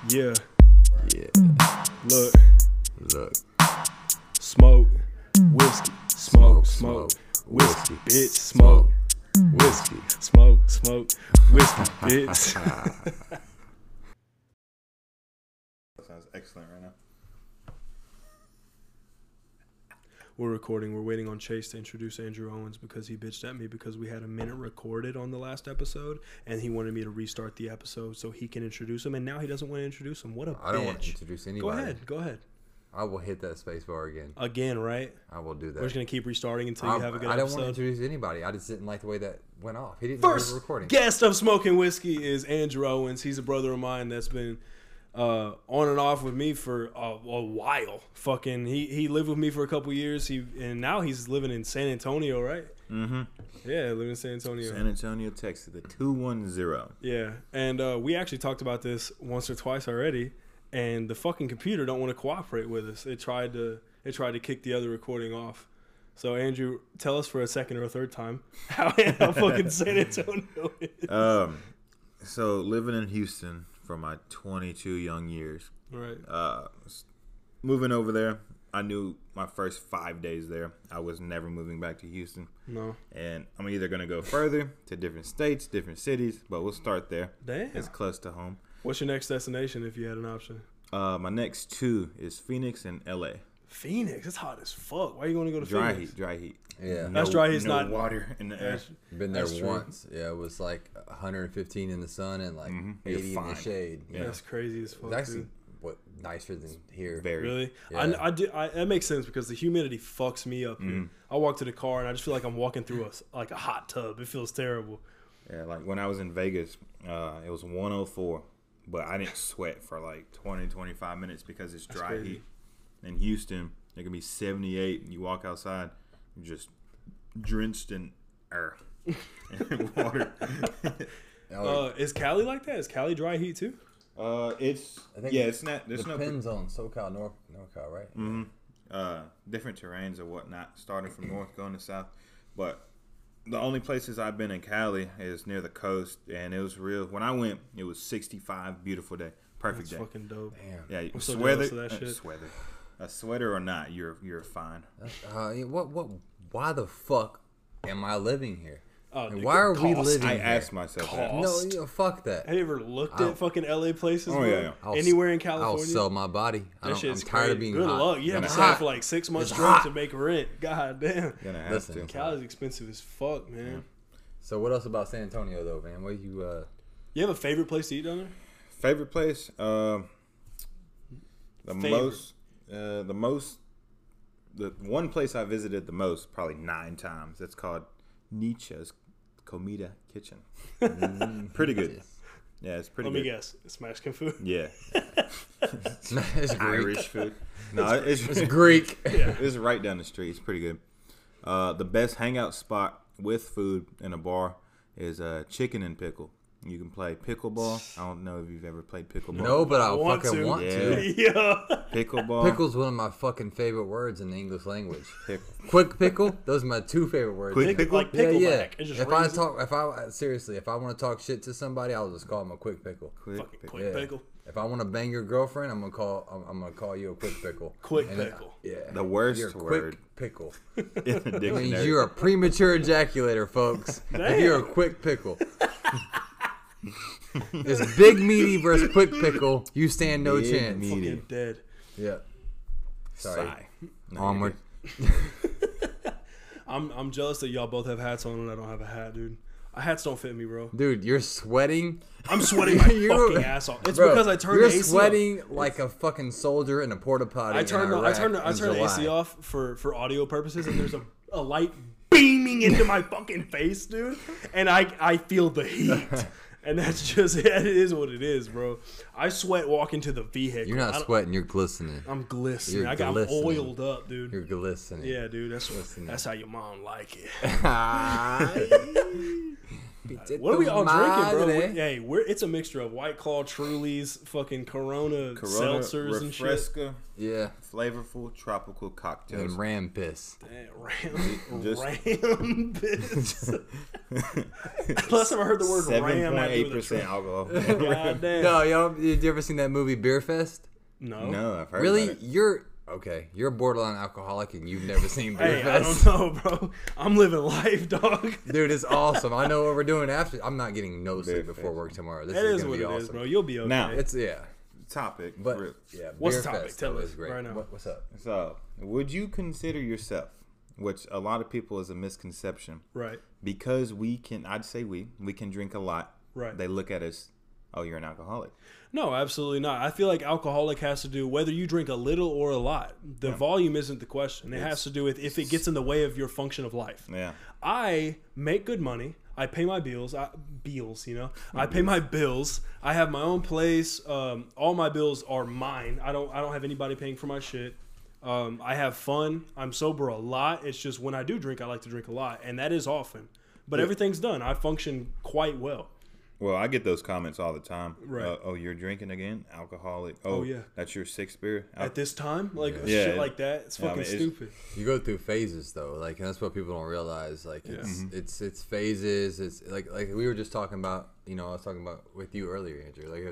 Yeah, Yeah. look, Look. smoke, whiskey, smoke, Smoke, whiskey, whiskey, bitch, smoke, Whiskey. smoke, whiskey, bitch. Sounds excellent right now. We're recording. We're waiting on Chase to introduce Andrew Owens because he bitched at me because we had a minute recorded on the last episode and he wanted me to restart the episode so he can introduce him, and now he doesn't want to introduce him. What a I don't want to bitch. introduce anybody. Go ahead. I will hit that space bar again. Again, right? I will do that. We're just going to keep restarting until you have a good I don't episode. want to introduce anybody. I just didn't like the way that went off. He didn't know we First were recording. guest of Smoking Whiskey is Andrew Owens. He's a brother of mine that's been on and off with me for a while. Fucking, he lived with me for a couple years. And now he's living in San Antonio, right? Mm-hmm. Yeah, living in San Antonio. San Antonio, Texas, the 210. Yeah, and we actually talked about this once or twice already. And the fucking computer don't want to cooperate with us. It tried to kick the other recording off. So Andrew, tell us for a second or a third time how fucking San Antonio is. So living in Houston for my 22 young years. Right. Moving over there, I knew my first 5 days there, I was never moving back to Houston. No. And I'm either going to go further to different states, different cities, but we'll start there. Damn. It's close to home. What's your next destination if you had an option? My next two is Phoenix and LA. Phoenix. It's hot as fuck. Why are you going to go to Dry Phoenix? heat, dry heat. Yeah. That's dry heat's no not water in the air. Been there That's true. once. Yeah, it was like 115 in the sun and like You're 80 in the fine. shade. Yeah. That's crazy as fuck. It's actually Dude. nicer than here. Very. Really? Yeah. That makes sense because the humidity fucks me up here. Mm-hmm. I walk to the car and I just feel like I'm walking through a hot tub. It feels terrible. Yeah, like when I was in Vegas, it was 104, but I didn't sweat for like 20, 25 minutes because it's dry crazy. heat. In Houston, it can be 78, and you walk outside, you're just drenched in air and water. Is Cali like that? Is Cali dry heat too? It's I think it's not. There's no Depends on SoCal, NorCal, right? different terrains or whatnot, starting from north going to south. But the only places I've been in Cali is near the coast, and it was real. When I went, it was 65, beautiful day, perfect That's day. fucking dope. Damn. Yeah, I'm so sweater, jealous of that shit. sweater, a sweater or not, you're fine. Why the fuck am I living here? And Dude, why are we cost. living I here? asked myself that. Cost. No, fuck that. Have you ever looked at fucking LA places? Oh, bro? yeah. Anywhere in I'll California? sell my body. That I'm shit's tired crazy. of being Good hot. luck. You have to It's sell hot. for like 6 months It's straight hot. to make rent. God damn. Gonna have Listen, to. Cali's expensive as fuck, man. So what else about San Antonio though, man? What you You have a favorite place to eat down there? Favorite place? The Favorite. one place I visited the most, probably 9 times. It's called Nietzsche's Comida Kitchen. Pretty good. Yeah, it's pretty Let me good. guess. It's Mexican food? Yeah, it's Greek. Irish food. No, It's Greek. it's right down the street. It's pretty good. The best hangout spot with food in a bar is Chicken and Pickle. You can play pickleball. I don't know if you've ever played pickleball. No, but I Want fucking to. want Yeah. to. Yeah. Pickleball. Pickle's one of my fucking favorite words in the English language. Pickle. Quick pickle, those are my 2 favorite words. Quick pickle? Like pickleback. It just If I rings it. talk, if I want to talk shit to somebody, I'll just call them a quick pickle. Quick Fucking pickle. quick Yeah. pickle. If I want to bang your girlfriend, I'm gonna call you a quick pickle. Quick And pickle. Yeah. The worst You're a word quick pickle. in the It means dictionary. you're a premature ejaculator, folks. If you're a quick pickle. It's big meaty versus quick pickle. You stand no Big chance. meaty. Fucking dead. Yeah. Sorry. Sigh. No, Onward. I'm jealous that y'all both have hats on and I don't have a hat, dude. Hats don't fit me, bro. Dude, you're sweating. I'm sweating my You're- fucking ass off. It's Bro, because I turned you're the AC sweating like a fucking soldier in a porta potty. I turned in the AC July. off for audio purposes, and there's a light beaming into my fucking face, dude, and I feel the heat, and that's just it is what it is, bro. I sweat walking to the vehicle. You're not sweating. You're glistening. I'm glistening. You're I'm glistening. oiled up, dude. You're glistening. Yeah, dude. Glistening. That's how your mom like it. What are we all drinking, bro? Madre. Hey, it's a mixture of White Claw, Trulies, fucking Corona seltzers and shit. Refresca, Yeah. flavorful tropical cocktails. And ram piss. Damn, Just- ram piss. Last time I heard the word ram, I knew 7.8% alcohol. God damn. No, did you ever seen that movie Beer Fest? No. No, I've heard Really? about it. You're a borderline alcoholic and you've never seen Beer Hey, I Fest? don't know, bro. I'm living life, dog. Dude, it's awesome. I know what we're doing after. I'm not getting no sleep Beer before Fest. work tomorrow. This That is is gonna what be it awesome. is, bro. You'll be okay. Now- It's Topic. but real- yeah. What's Beer the topic? Fest, Tell though, us is great. right now. What's up? So, would you consider yourself, which a lot of people is a misconception, Right. because I'd say we can drink a lot. Right. They look at us, oh, you're an alcoholic. No, absolutely not. I feel like alcoholic has to do whether you drink a little or a lot. The volume isn't the question. It has to do with if it gets in the way of your function of life. Yeah. I make good money. I pay my bills. I pay my bills. I have my own place. All my bills are mine. I don't have anybody paying for my shit. I have fun. I'm sober a lot. It's just when I do drink, I like to drink a lot, and that is often. But everything's done. I function quite well. Well, I get those comments all the time. Right. Oh, you're drinking again? Alcoholic. Oh, yeah. That's your sixth beer? At this time, like Yeah. shit like that, it's Yeah, I fucking mean, it's- stupid. You go through phases though, like, and that's what people don't realize. Like, it's phases. It's like we were just talking about. I was talking about with you earlier, Andrew. Like,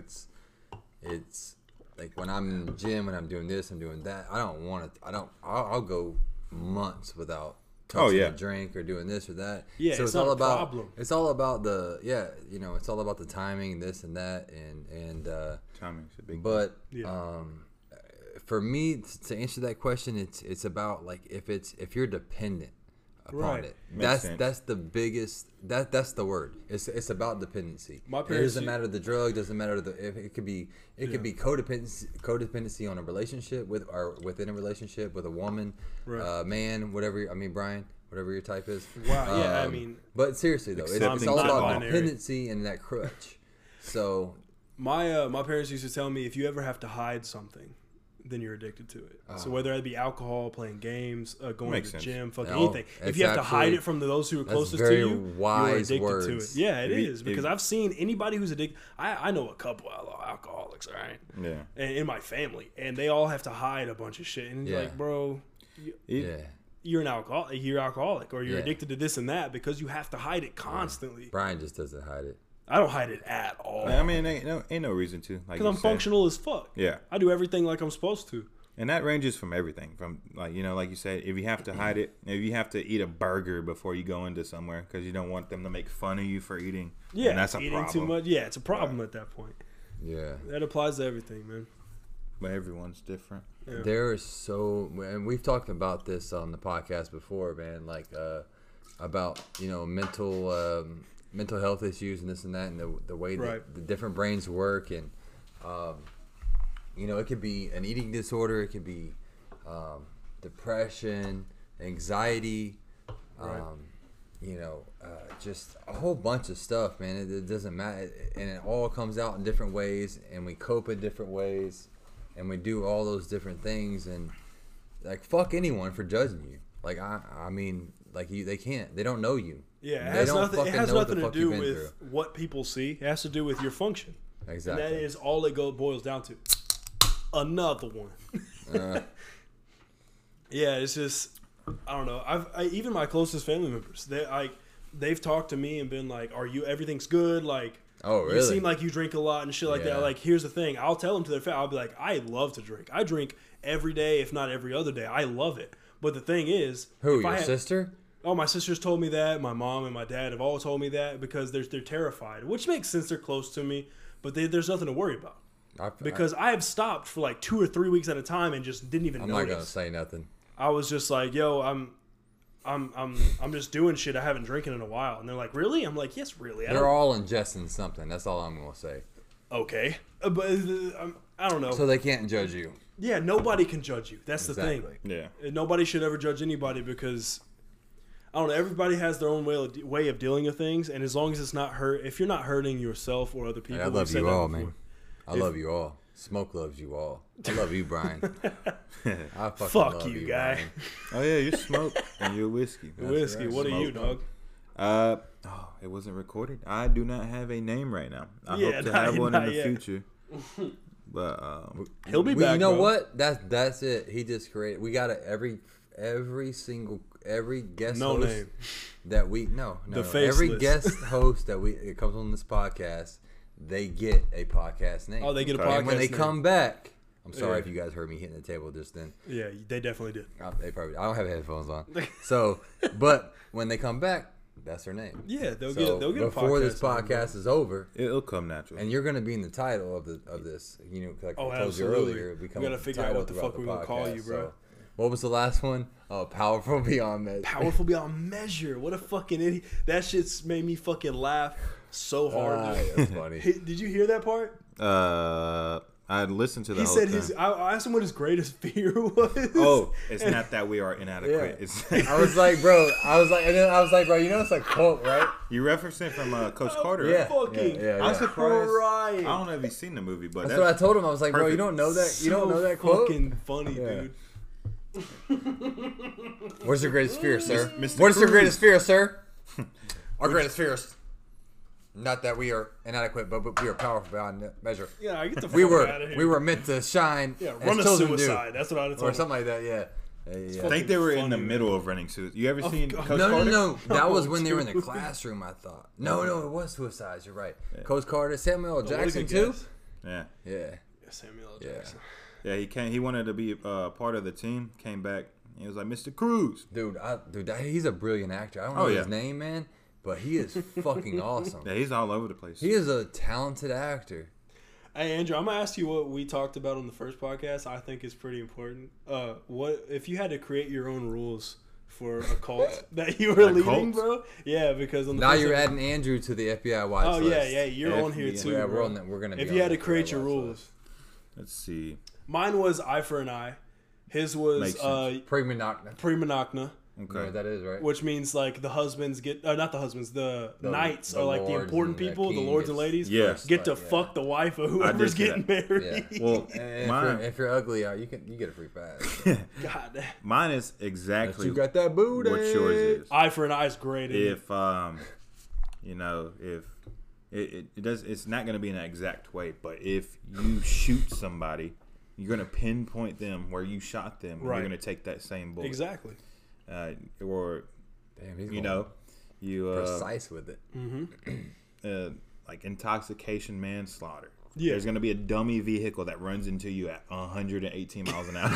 it's like when I'm in the gym, when I'm doing this, I'm doing that. I don't want to. I'll go months without touching yeah. a drink or doing this or that. Yeah, so it's all not a about. problem. It's all about it's all about the timing, this and that, and. Timing's a big But Yeah. for me to answer that question, it's about like if you're dependent upon Right. it. Makes sense. That's the biggest. That's the word. It's about dependency. My It parents doesn't matter the drug. Doesn't matter if it could be codependency on a relationship within a relationship with a woman, Right. man, whatever. I mean, Brian, whatever your type is. Wow, yeah, I mean, But seriously though, it's Accepting all about non-binary. dependency and that crutch. So my parents used to tell me if you ever have to hide something, then you're addicted to it. So whether it be alcohol, playing games, going Makes to the sense. gym, fucking No, anything. If it's you have to hide actually- it from those who are that's closest very to you, wise you're addicted words. to it. Yeah, it If you- is because I've seen anybody who's addicted. I know a couple of alcoholics, all right, Yeah. and in my family, and they all have to hide a bunch of shit. And you're Yeah. like, bro, yeah. you're an alcoholic. You're alcoholic, or you're Yeah. addicted to this and that because you have to hide it constantly. Brian just doesn't hide it. I don't hide it at all I mean, ain't no reason to. Like because you I'm said. functional as fuck. Yeah. I do everything like I'm supposed to. And that ranges from everything. From like you said, if you have to hide it, if you have to eat a burger before you go into somewhere because you don't want them to make fun of you for eating, Yeah, and that's a eating problem. too much. Yeah, it's a problem at that point. Yeah. That applies to everything, man. But everyone's different. Yeah. There is so, and we've talked about this on the podcast before, man. Like about mental health issues and this and that, and the way that Right. the different brains work, and it could be an eating disorder, it could be depression, anxiety, Right. just a whole bunch of stuff, man. It doesn't matter, and it all comes out in different ways, and we cope in different ways, and we do all those different things, and like fuck anyone for judging you. Like I mean, like they can't, they don't know you. Yeah, it They has don't nothing. It fucking has know what the nothing to fuck do you've been with what people see. It has to do with your function, Exactly. and that is all it boils down to. Another one. Yeah, it's just I don't know. Even my closest family members, they've talked to me and been like, "Are you everything's good?" Like, Oh, really? You seem like you drink a lot and shit like Yeah. that. Like, here's the thing. I'll tell them to their face. I'll be like, I love to drink. I drink every day, if not every other day. I love it. But the thing is, Who, if your I had- sister? Oh, my sisters told me that. My mom and my dad have all told me that because they're terrified, which makes sense. They're close to me, but there's nothing to worry about because I have stopped for like 2 or 3 weeks at a time and just didn't even I'm not gonna notice. say nothing. I was just like, yo, I'm just doing shit I haven't drinking in a while, and they're like, really? I'm like, yes, really. They're all ingesting something. That's all I'm gonna say. Okay, but I don't know. So they can't judge you. Yeah, nobody can judge you. That's the Exactly. thing. Yeah. And nobody should ever judge anybody because I don't know. Everybody has their own way of dealing with things, and as long as it's not if you're not hurting yourself or other people, I we've love said you that all, before. man. I love you all. Smoke loves you all. I love you, Brian. I fucking Fuck love you, guy. Brian. Oh yeah, you smoke and you're whiskey. That's Whiskey. right. What are you, Smoke. dog? It wasn't recorded. I do not have a name right now. I hope to not- have one not in the yet. future. But He'll be back. You know bro. what? That's it. He just created. We got every guest No host name. that we The every faceless. guest host that it comes on this podcast, they get a podcast name. Oh, they get a Okay. podcast. And when they name. come back, I'm sorry Yeah. if you guys heard me hitting the table just then. Yeah, they definitely did. They probably. I don't have headphones on. So, but when they come back, that's their name. Yeah, they'll So get a podcast. before this name, bro. podcast is over, it'll come natural. and you're going to be in the title of this. You know, like Oh, I told absolutely. you earlier, We become gotta the figure out title what the throughout fuck we're gonna call you, podcast. bro. So, what was the last one? Oh, powerful beyond measure. Powerful beyond measure. What a fucking idiot. That shit's made me fucking laugh so hard. dude. That's funny. Did you hear that part? I listened to the He whole said thing. I asked him what his greatest fear was. Oh, it's not that we are inadequate. Yeah. It's I was like, bro. And then I was like, bro. You know, it's a quote, right? you referencing from Coach Carter. Yeah. Right? Fucking I'm surprised. crying. I don't know if you've seen the movie, but That's what I told him. I was like, bro, you perfect. don't know that. You don't So know that quote. Fucking funny, Yeah. dude. What's your greatest fear, sir? Mr. What's your Cruz. greatest fear, sir? Our greatest fear is not that we are inadequate, but we are powerful beyond measure. Yeah, I get the fuck We out of here. were meant to shine. Yeah, as run a children suicide. do. That's what I would Or told him. something like that. Yeah. I think they were in the funny, middle of running suicide. You ever seen God. Coach No, Carter? no. That was Oh, when they were in the dude. classroom. I thought. No, it was suicides. You're right. Coach Carter, Samuel L. What a Jackson good too. guess. Yeah, Yeah. Yeah, Samuel L. Yeah. Jackson. yeah. He came. He wanted to be part of the team. Came back. He was like, Mr. Cruz. Dude, he's a brilliant actor. I don't know Oh, yeah. his name, man, but he is fucking awesome. Yeah, he's all over the place. He is a talented actor. Hey Andrew, I'm gonna ask you what we talked about on the first podcast. I think is pretty important. What if you had to create your own rules for a cult that you were A leading, cult? bro? Yeah, because on the Now first you're episode- adding Andrew to the FBI watch Oh list. yeah, you're on here FBI. too. Yeah, bro. we're gonna. Be If on you had to the create FBI your watch rules, list. Let's see. mine was eye for an eye. His was Makes sense. Prima Nocta. prima nocta, You know Okay. what that is, right? which means like the husbands get, not the husbands, the knights the are like the lords important and the people, the king lords and gets ladies, Yes. get to yeah. fuck the wife of whoever's see getting that. married. Yeah. Well, And mine, if you're ugly, you get a free pass. God damn. mine is exactly You got that booty. what yours is. Eye for an eye is great. isn't it? If you know, if it does, it's not going to be in an exact way. But if you shoot somebody, you're going to pinpoint them where you shot them. And Right. You're going to take that same bullet. Exactly. Or Damn, he's you going know, you precise with it. like intoxication, manslaughter. Yeah. There's going to be a dummy vehicle that runs into you at 118 miles an hour.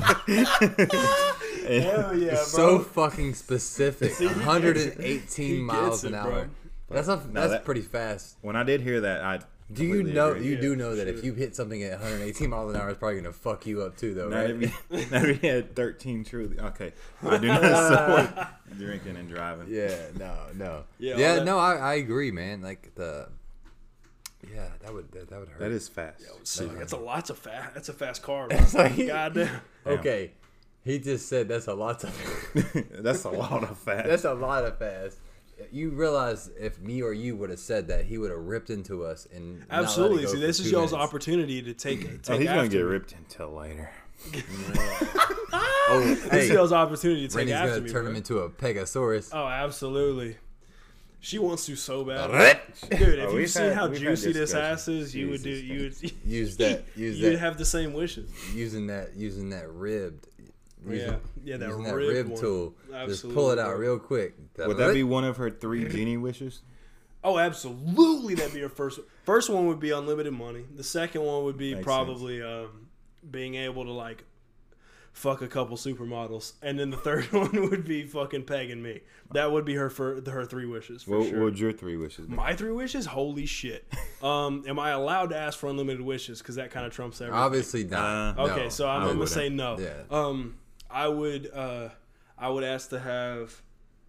Hell yeah, bro. So fucking specific. See, he gets 118 He miles gets an it, hour. bro. That's pretty fast. When I did hear that, I Do you completely know? agree. You Yeah, do know for that sure. if you hit something at 118 miles an hour, it's probably gonna fuck you up too, though, Not right? if you had 13 truly. Okay. I do not support drinking and driving. Yeah, no. Yeah, all Yeah, that- no, I agree, man. Like that would hurt. That is fast. That's a lot. That's a fast car. It's Bro. like- Goddamn. Okay, he just said that's a lot of That's a lot of fast. that's a lot of fast. You realize if me or you would have said that, he would have ripped into us and not let it Absolutely. go See, for this is 2 y'all's minutes. opportunity to take Oh, he's gonna after get me. ripped until later. Oh, This is hey, y'all's opportunity to take Randy's after gonna me. turn bro. him into a Pegasaurus. Oh, absolutely. She wants to so bad. Dude, if we've you've seen had- how we've had juicy this ass discussions. is, you would do. Jesus. You would. Use You'd that, have the same wishes. using that ribbed. Yeah, that using that rib rib one. tool. Just Absolutely, pull it out bro. real quick. Would that be one of her 3 genie wishes? Oh, absolutely. That'd be her first. First one would be unlimited money. The second one would be Makes probably being able to like fuck a couple supermodels, and then the third one would be fucking pegging me. That would be her 3 wishes for What sure. would your 3 wishes be? My 3 wishes? Holy shit. Am I allowed to ask for unlimited wishes? Because that kind of trumps everything. Obviously not. Okay, No, so I'm I gonna wouldn't. say no. Yeah. I would ask to have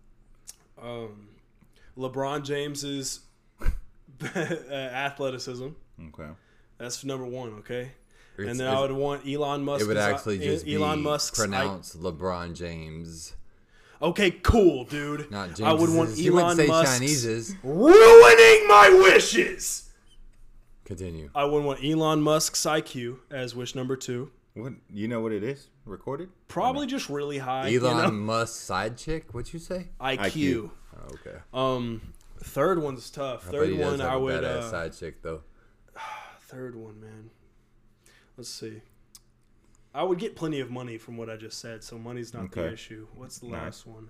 LeBron James's athleticism. Okay. That's number 1. Okay, and It's- then I would want Elon Musk. It would actually just Elon be Musk's pronounced LeBron James, okay, cool, dude. not James. I would want You wouldn't Elon say Musk's Chinese's. ruining my wishes. Continue. I would want Elon Musk's IQ as wish number 2. What you know what it is? recorded? Probably just really high. Elon Musk side chick? What'd you say? IQ. Oh, okay. Third one's tough. I bet Third he does one, have I a would. badass side chick though. Third one, man. Let's see. I would get plenty of money from what I just said, so money's not the issue. What's the last one?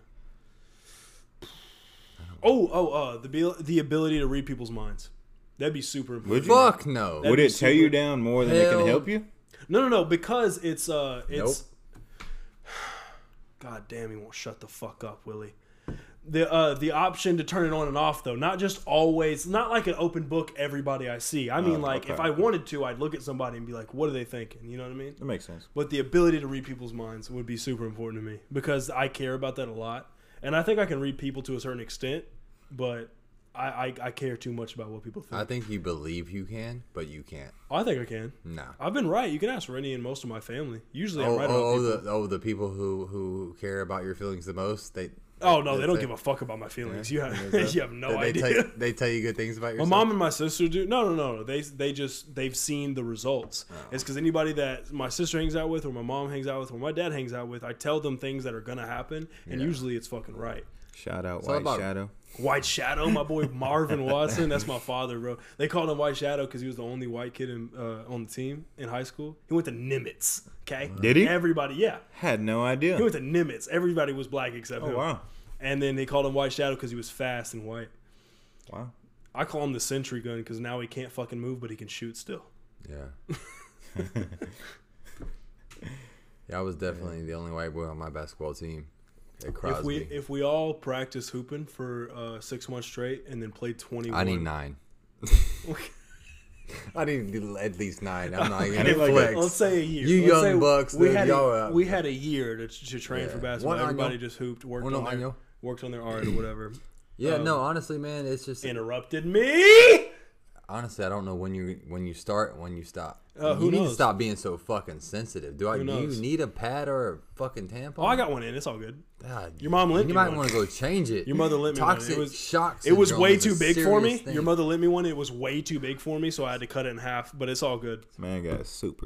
The ability to read people's minds. That'd be super important. Fuck no. Would it tear you down more than it can help you? No, because it's Nope. God damn, he won't shut the fuck up, Willie. The option to turn it on and off though, not just always, not like an open book. Everybody I see. I mean, if I wanted to, I'd look at somebody and be like, "What are they thinking?" You know what I mean? That makes sense. But the ability to read people's minds would be super important to me because I care about that a lot, and I think I can read people to a certain extent, but I care too much about what people think. I think you believe you can, but you can't. I think I can. No. I've been right. You can ask Rennie and most of my family. Usually I'm right about people. The people who care about your feelings the most, they don't give a fuck about my feelings. You have no idea. They tell you good things about yourself. My mom and my sister do. No. They've seen the results. Oh. It's because anybody that my sister hangs out with, or my mom hangs out with, or my dad hangs out with, I tell them things that are gonna happen, and usually it's fucking right. Shout out White Shadow. White Shadow, my boy Marvin Watson. That's my father, bro. They called him White Shadow because he was the only white kid on the team in high school. He went to Nimitz. Okay, did he? Everybody, yeah. Had no idea. He went to Nimitz. Everybody was black except him. Oh wow. And then they called him White Shadow because he was fast and white. Wow. I call him the sentry gun because now he can't fucking move, but he can shoot still. Yeah. Yeah, I was definitely the only white boy on my basketball team. At Crosby. If we all practice hooping for 6 months straight and then play 21. I need 9. I need at least 9. I'm not even flex. Let's say a year. You Let's young bucks, we dude, had y'all we had a year to train for basketball. Everybody just hooped, worked on their art or whatever. Yeah, no, honestly, man, it's just interrupted me. Honestly, I don't know when you start and when you stop. Who you need knows? to stop being so fucking sensitive. Do you need a pad or a fucking tampon? Oh, I got one in. It's all good. God, your mom lent me one. You might want to go change it. Your mother lent me Toxic one. shock It was way too big for me. Thing. Your mother lent me one. It was way too big for me, so I had to cut it in half. But it's all good. Man, got super.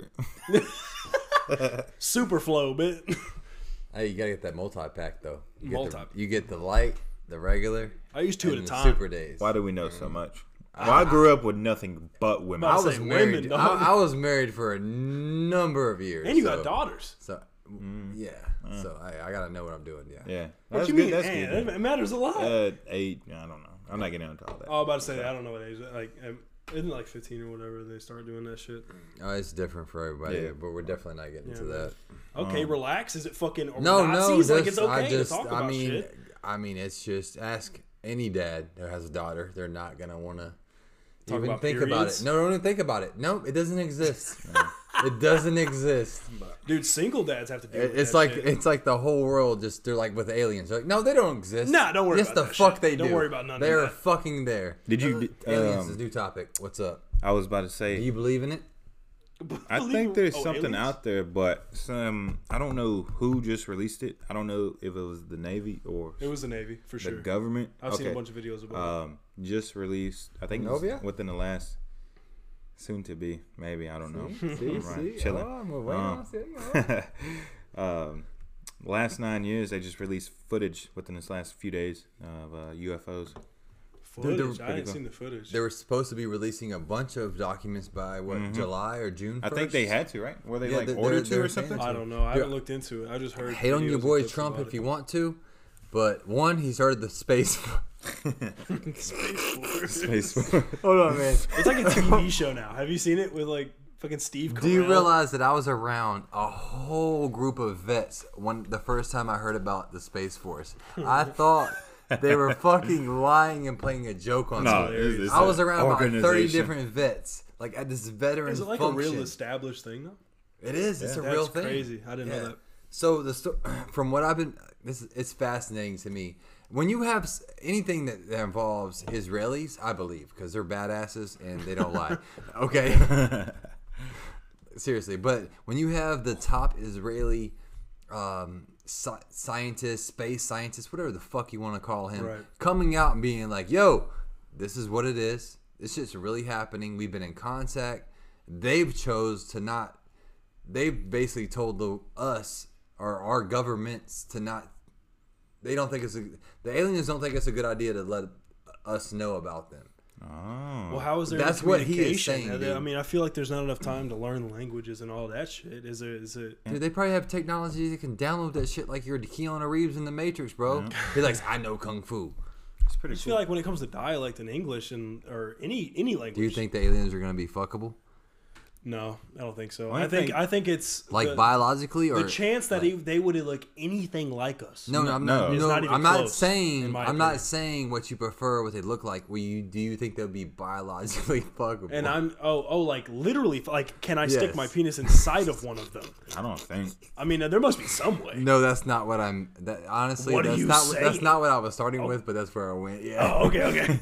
Super flow, bit. Hey, you gotta get that multi-pack though. You Multi. get the light, the regular. I used 2 at a the time. Super days. Why do we know so much? Well, I grew up with nothing but women. I was married. women, dog. I was married for a number of years. And you got daughters. So yeah. So I gotta know what I'm doing. Yeah. Yeah. What That's you good. mean? That's Man, good. it matters a lot. 8. I don't know. I'm not getting into all that. I was about to say I don't know what age. Like, isn't it like 15 or whatever they start doing that shit? Oh, it's different for everybody, Yeah. but we're definitely not getting into that. Okay, relax. Is it fucking No, Nazis? no. Like it's okay to talk about mean, shit. I mean, it's just ask any dad that has a daughter. They're not gonna want to Talk even about think periods? about it. No, don't even think about it. No, it doesn't exist. It doesn't exist. Dude, single dads have to do It's that like shit. it's like the whole world just they're like with aliens. They're like, no, they don't exist. Nah, don't worry yes, about the that fuck shit. they Don't do. worry about none of They're that. fucking there. Did you? Aliens is a new topic. What's up? I was about to Do say. you believe in it? I think there's something aliens? out there, but I don't know who just released it. I don't know if it was the Navy or It was the Navy for the sure. government. I've seen a bunch of videos about it. Just released. I think Novia? within the last soon to be maybe I don't know. See, Right, chilling. Oh, I'm waiting on Last 9 years, they just released footage within this last few days of UFOs. Footage. Dude, I hadn't seen the footage. They were supposed to be releasing a bunch of documents by July or June 1st? I think they had to, right? Were they Yeah, like they're- ordered to they're or something? I don't know. I haven't looked into it. I just heard. Hate on videos your and boy clips Trump about if it. you want to, but one, he started the space. Space Force. Hold on, man. It's like a TV show now. Have you seen it with like fucking Steve Carell? Do you realize that I was around a whole group of vets when the first time I heard about the Space Force? I thought they were fucking lying and playing a joke on No, me. it's I was around about 30 organization. different vets, like at this veteran Is it like function. a real established thing though? It is. It's a That's real thing. crazy. I didn't know that. So from what I've been, it's fascinating to me. When you have anything that involves Israelis, I believe because they're badasses and they don't lie. Okay. Seriously, but when you have the top Israeli scientist, space scientist, whatever the fuck you want to call him, Right. coming out and being like, yo, this is what it is. This shit's really happening. We've been in contact. They've chose to not they basically told us or our governments to not. They don't think the aliens don't think it's a good idea to let us know about them. Oh. Well, how is there? That's what he is saying. I mean, I feel like there's not enough time to learn languages and all that shit. Is it? Dude, they probably have technology that can download that shit like you're Keanu Reeves in the Matrix, bro. Yeah. He's like, I know kung fu. It's pretty. I just feel like when it comes to dialect in English or any language. Do you think the aliens are gonna be fuckable? No, I don't think so. Well, I think it's like biologically, or the chance that they would look anything like us. No, I'm not saying what you prefer, what they look like. Do you think they'll be biologically fuckable? And I'm like literally, like, can I stick my penis inside of one of them? I don't think. I mean, there must be some way. No, that's not what I'm. Honestly, that's not what I was starting with, but that's where I went. Yeah. Oh, okay.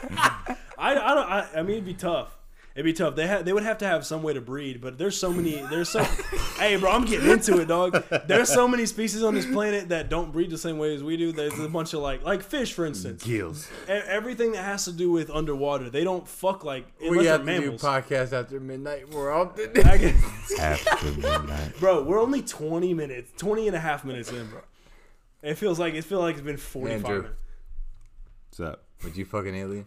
I mean, it'd be tough. It'd be tough. They would have to have some way to breed, but there's so hey, bro, I'm getting into it, dog. There's so many species on this planet that don't breed the same way as we do. There's a bunch of like fish, for instance. Gills. Everything that has to do with underwater, they don't fuck like unless we they're have mammals. to do podcasts after midnight more often. After midnight. Bro, we're only 20 and a half minutes in, bro. It feels like it's been 45 minutes. What's up? Would you fucking alien?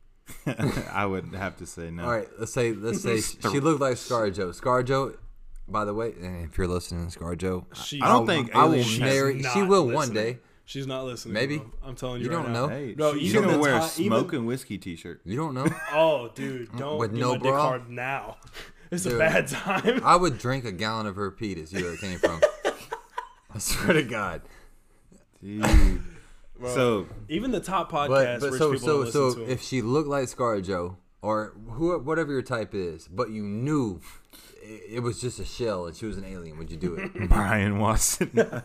I would have to say no. All right, let's say she looked like ScarJo. ScarJo, by the way, and if you're listening, ScarJo, I don't think I will marry. She will one day. She's not listening. Maybe. Bro. I'm telling you. You don't know. Hey, bro, she's gonna wear a smoking whiskey T-shirt. You don't know. Oh, dude, don't with do no my dick bra hard now. It's a bad time. I would drink a gallon of her pee to see where it came from. I swear to God. Dude. Bro, so even the top podcasts, but rich people don't listen to if she looked like ScarJo or whatever your type is, but you knew it was just a shell and she was an alien, would you do it? Brian Watson. Yeah,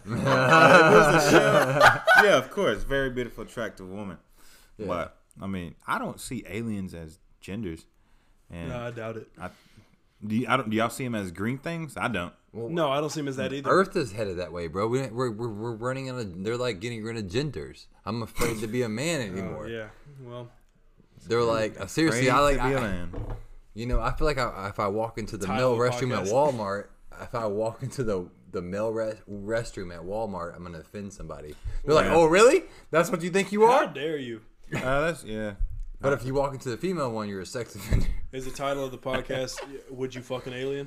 of course, very beautiful, attractive woman. Yeah. But I mean, I don't see aliens as genders. And no, I doubt it. Do y'all see them as green things? I don't. Well, no, I don't see them as that either. Earth is headed that way, bro. We're running on they're like getting rid of genders. I'm afraid to be a man anymore. Yeah, well, they're like seriously. I feel like if I walk into the male restroom at Walmart, if I walk into the male restroom at Walmart, I'm gonna offend somebody. They're like, oh really? That's what you think you are? How dare you? That's yeah. But if you walk into the female one, you're a sex offender. Is the title of the podcast "Would You Fuck an Alien"?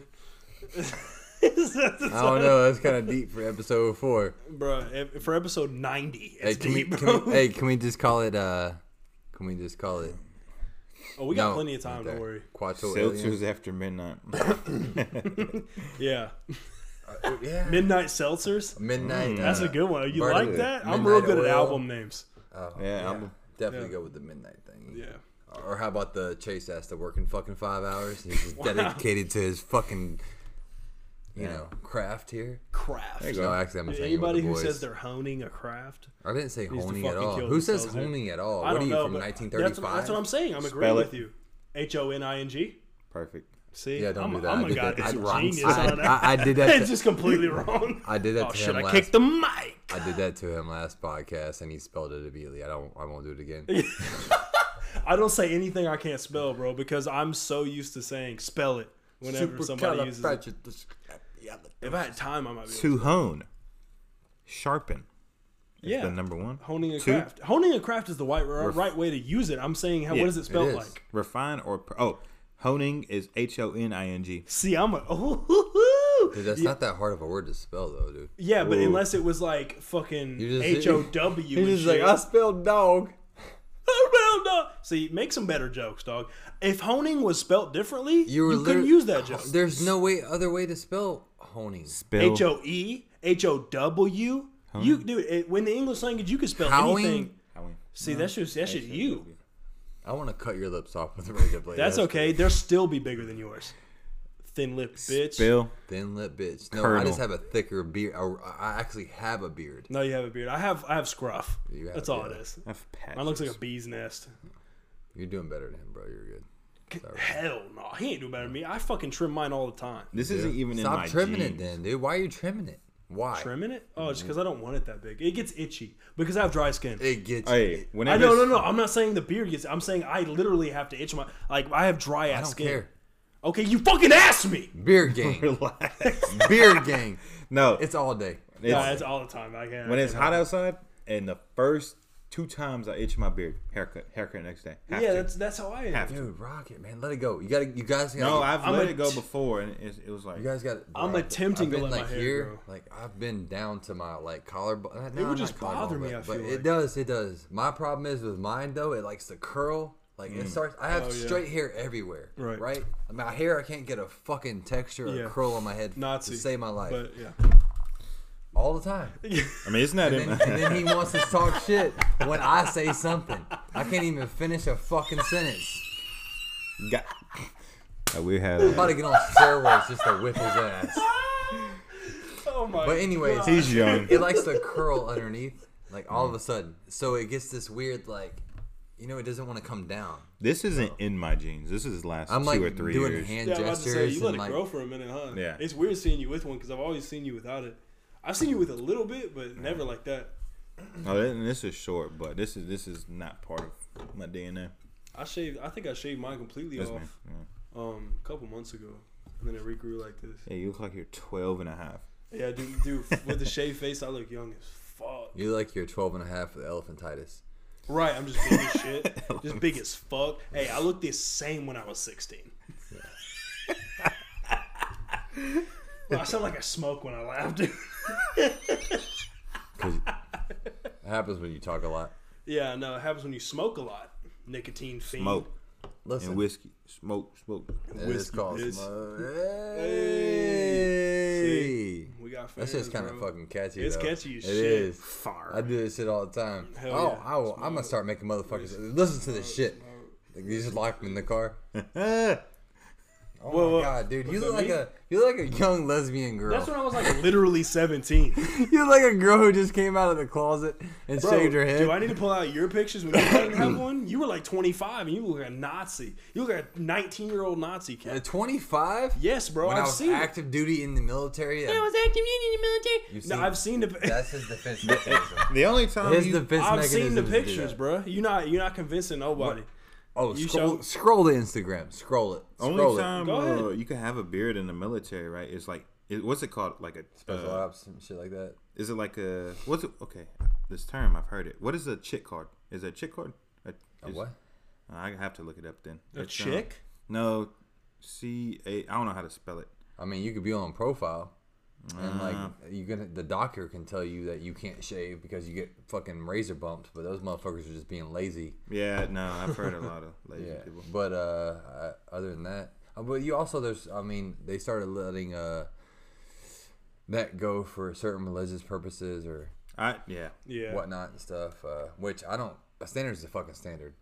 I don't know. That's kind of deep for episode 4, bro. For episode 90, it's deep. Can we just call it? Can we just call it? Oh, we got plenty of time. Don't worry. Seltzers after midnight. Yeah. Yeah. Midnight Seltzers. Midnight. That's a good one. You like that? I'm real good at album names. Album. Definitely go with the midnight thing. Yeah. Or how about the Chase has to work in fucking 5 hours? He's just dedicated to his fucking, craft here. Craft. No, actually, I'm saying anybody who says they're honing a craft. I didn't say honing at all. Who says honing at all? I don't know, from 1935? That's what I'm saying. I'm agreeing with you. Honing. Perfect. See, yeah, don't do that. Oh my god, it's genius. I did that. It's just completely wrong. I did that to him. I kicked the mic. I did that to him last podcast, and he spelled it immediately. I won't do it again. I don't say anything I can't spell, bro, because I'm so used to saying spell it whenever somebody uses it. If I had time, I might be able to hone, sharpen. Yeah, the number one. Honing a craft. Honing a craft is the right way to use it. I'm saying, what is it spelled like? Refine or honing is Honing. See, I'm a dude, that's not that hard of a word to spell, though, dude. Yeah, but unless it was like fucking HOW. He's just like, I spelled dog. See, make some better jokes, dog. If honing was spelled differently, you couldn't use that joke. There's no other way to spell honing. Spell HOE, HOW. You, dude, when the English language, you could spell anything. See, that's just you. I want to cut your lips off with a razor blade. That's okay. They'll still be bigger than yours. Thin lip bitch. Thin lip bitch. No, Colonel. I just have a thicker beard. I actually have a beard. No, you have a beard. I have scruff. That's all it is. Mine looks like a bee's nest. You're doing better than him, bro. You're good. Sorry. Hell no. He ain't doing better than me. I fucking trim mine all the time. This isn't even in my Stop trimming genes. it then, dude. Why are you trimming it? Why? Trimming it? Oh, it's because I don't want it that big. It gets itchy because I have dry skin. It gets. Hey, No. I'm not saying the beard gets. I'm saying I literally have to itch my. Like I have dry ass skin. I don't care. Okay, you fucking asked me. Beard gang. Relax. Beard gang. No, It's all day. It's all the time. when it's hot outside, and the first 2 times I itch my beard, haircut next day. Have to. that's how I am. Have to. Dude, rock it, man. Let it go. You guys gotta. No, I've I'm let a it go t- before, and it was like You guys got. I'm attempting I've to been let like my hair here, grow. like I've been down to my like collarbone. It would just bother me, I but feel it like. does. It does. My problem is with mine though. It likes to curl. Like it starts. I have Oh, yeah. straight hair everywhere. Right. Right. My hair, I can't get a fucking texture or Yeah. curl on my head Nazi to save my life But yeah. all the time. I mean, it's not And in then he wants to talk shit when I say something. I can't even finish a fucking sentence. Got, we had. I'm about to get on steroids just to whip his ass. Oh my. But anyways, God. He's young. it likes to curl underneath, like all of a sudden. So it gets this weird, like, it doesn't want to come down. This isn't in my genes. This is last I'm 2 like or 3 doing years. hand Yeah, I'm about to gestures say, you let and it like, grow for a minute, huh? Yeah. It's weird seeing you with one because I've always seen you without it. I've seen you with a little bit, but never like that. Oh, and this is short, but this is not part of my DNA. I think I shaved mine completely That's me. off Yeah. a couple months ago, and then it regrew like this. Yeah, you look like you're 12 and a half. Yeah, dude, with the shaved face, I look young as fuck. you like you're 12 and a half with elephantitis. Right, I'm just big as shit, just big as fuck. Hey, I looked the same when I was 16. Well, I sound like I smoke when I laugh, dude. Cause it happens when you talk a lot. Yeah, no, it happens when you smoke a lot. Nicotine fiend. Smoke Listen, and whiskey. Smoke. it is whiskey, called bitch. smoke. Hey. Hey. We got fans, That's just kind of bro. fucking catchy. It's though. catchy as It shit. is. Fire. I do this shit all the time. Hell yeah. I'm gonna start making motherfuckers listen to this shit. Like, you just lock them in the car. Oh Whoa, my god, dude! was You that look like me? a young lesbian girl. That's when I was like literally 17. You look like a girl who just came out of the closet and Bro, shaved her head. do I need to pull out your pictures when you didn't have one? You were like 25 and you look like a Nazi. You look like a 19-year-old Nazi kid. At 25? Yes, bro. When I I've was seen active duty in the military. it. I was active duty in the military. You've No, seen- I've seen the. That's his defense mechanism. The only time His you, defense I've mechanism seen the is to do pictures, that. bro. You're not convincing nobody. Oh, You scroll the Instagram. Scroll it. only Scroll it. time Go ahead. you can have a beard in the military, right? It's like what's it called? Like a Special ops and shit like that. Is it like a what's it? Okay, this term I've heard it. What is a chick card? Is it a chick card? A what? I have to look it up then. A It's, chick? No, I don't know how to spell it. I mean, you could be on profile, and like the doctor can tell you that you can't shave because you get fucking razor bumps. But those motherfuckers are just being lazy. Yeah, no, I've heard a lot of lazy Yeah. people. But other than that, but you also they started letting that go for certain religious purposes or Yeah. whatnot and stuff. Which I don't. A standard is a fucking standard.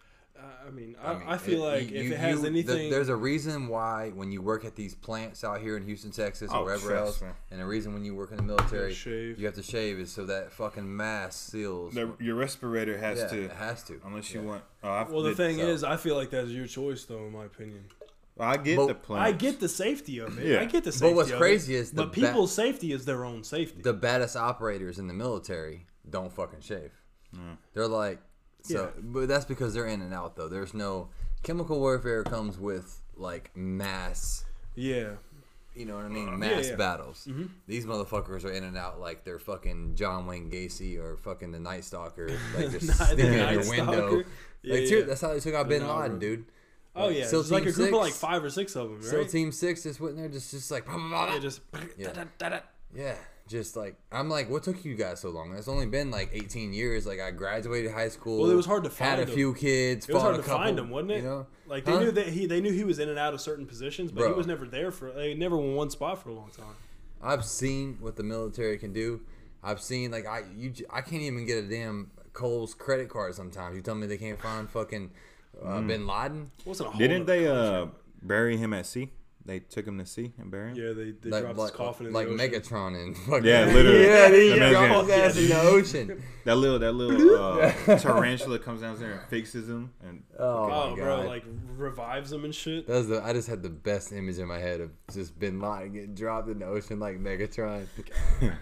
I feel like if it has anything. there's a reason why when you work at these plants out here in Houston, Texas, or wherever trust else, me. and the reason when you work in the military, shave. you have to shave is so that fucking mask seals. Your respirator has Yeah, to, it has to. unless you Yeah. want. well, the thing is, I feel like that's your choice, though, in my opinion. I get But the plan. I get the safety of it. Yeah. I get the safety. But what's of crazy it. is the but people's safety is their own safety. The baddest operators in the military don't fucking shave. They're like, Yeah. but that's because they're in and out though. There's no chemical warfare comes with like mass. Yeah. You know what I mean? Mass yeah. battles. Mm-hmm. These motherfuckers are in and out like they're fucking John Wayne Gacy or fucking the Night Stalker, like just The sticking in Night your window. Stalker. Yeah, Like, yeah. that's how they took out Bin Nah, Laden, bro. dude. Oh yeah, SEAL it's like a Team group of like 6. 5 or 6 of them, right? SEAL Team 6 just went there, just like, Yeah, just Yeah. da-da-da-da. yeah, just like I'm like, what took you guys so long? It's only been like 18 years. Like I graduated high school. Well, it was hard to Had find a them. few kids. It was fought hard a to find couple, him, wasn't it? You know, Like they knew that they knew he was in and out of certain positions, but he Bro. was never there for. They never in one spot for a long time. I've seen what the military can do. I've seen like I can't even get a damn Kohl's credit card sometimes. You tell me they can't find fucking Bin Laden. It wasn't a whole Didn't nother they country. bury him at sea? They took him to sea and buried him. Yeah, they Like, dropped his coffin in like the ocean. Megatron and fucking Yeah, literally. yeah, they That dropped his man's ass in the ocean. That little tarantula comes down there and fixes him. And Oh, Oh, my bro, god. like revives them and shit. I just had the best image in my head of just Bin Laden getting dropped in the ocean like Megatron.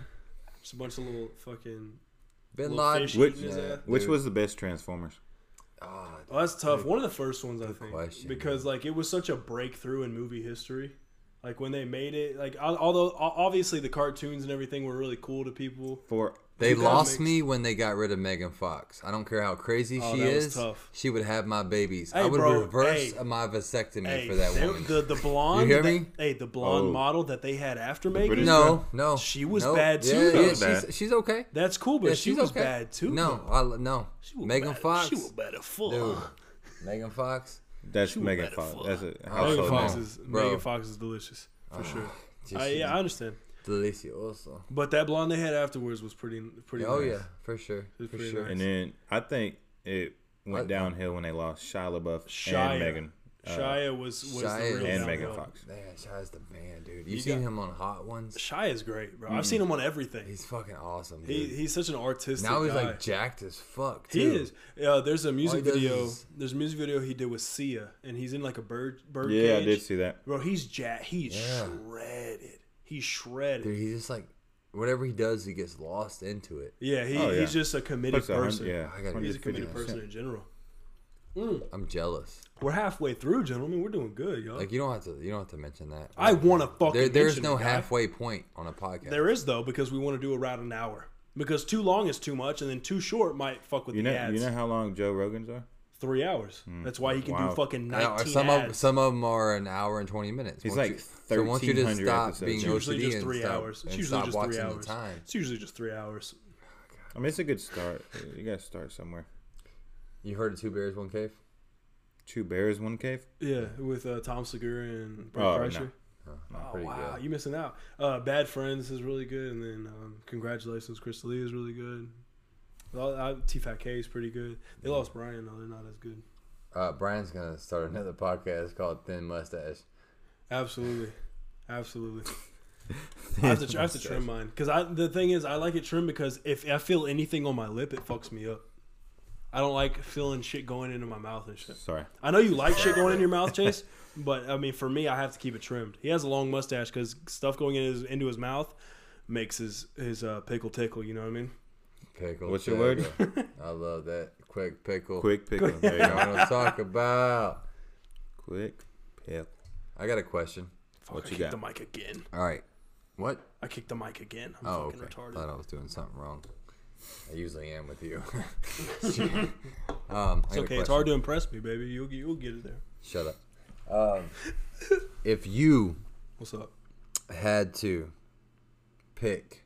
Just a bunch of little fucking Bin little Laden. fish Which- eating his ass. which Dude. was the best Transformers? Oh, that's tough. One of the first ones, I think, question, because like it was such a breakthrough in movie history. Like when they made it, like although obviously the cartoons and everything were really cool to people. They lost me when they got rid of Megan Fox. I don't care how crazy she is. Tough. She would have my babies. Hey, I would bro, reverse my vasectomy for that woman. The blonde. You hear me? The blonde model that they had after Megan. No. She was bad too. Yeah, she's okay. That's cool, but she was okay. bad too. No. Megan Fox. She was better fuck. Dude, Megan Fox. That's Megan Fox. That's a Megan Fox is delicious for sure. I understand. Delicioso. But that blonde they had afterwards was pretty. Oh nice. yeah, for sure. For sure. Nice. And then I think it went downhill when they lost Shia LaBeouf and Megan. Shia was the real and downhill. Megan Fox. Man, Shia's the man, dude. You've seen him on Hot Ones? Shia's great, bro. I've seen him on everything. He's fucking awesome, dude. He's such an artistic now he's guy. like jacked as fuck, too. He is. There's a music video. is- There's a music video he did with Sia, and he's in like a bird cage. Yeah, I did see that. Bro, he's shredded. He's shredded. Dude, he's just like, whatever he does, he gets lost into it. Yeah, he's just a committed person. Yeah, He's a committed person in general. I'm jealous. We're halfway through, gentlemen. We're doing good, y'all. Like, you don't have to mention that. I want to fucking There's mention no it, guy. halfway point on a podcast. There is, though, because we want to do around an hour. Because too long is too much, and then too short might fuck with the ads. You know how long Joe Rogan's are? 3 hours. That's why he can do fucking 19 ads. Some of them are an hour and 20 minutes. He's like 1,300 so once you just stop episodes. being It's usually OCD just and 3 stop, hours. It's and usually stop just 3 watching hours. the time. It's usually just 3 hours. I mean, it's a good start. You gotta start somewhere. You heard of Two Bears, One Cave? Two Bears, One Cave? Yeah, with Tom Segura and Brent Kreischer. Pretty wow, good. you're missing out. Bad Friends is really good, and then Congratulations, Chris D'Elia is really good. T-Fat K is pretty good. They lost Brian, though. They're not as good. Brian's going to start another podcast called Thin Mustache. Absolutely. I have to trim mine. Because the thing is, I like it trimmed because if I feel anything on my lip, it fucks me up. I don't like feeling shit going into my mouth and shit. Sorry. I know you like shit going in your mouth, Chase, but I mean, for me, I have to keep it trimmed. He has a long mustache because stuff going into his mouth makes his pickle tickle. You know what I mean? Pickle. What's your word? I love that. Quick pickle. Quick pickle. There you go. What I'm talking about. Quick pickle. I got a question. What I you kicked got? the mic again. All right. What? I kicked the mic again. I'm fucking okay. retarded. Thought I was doing something wrong. I usually am with you. It's okay. It's hard to impress me, baby. You'll get it there. Shut up. If you What's up? had to pick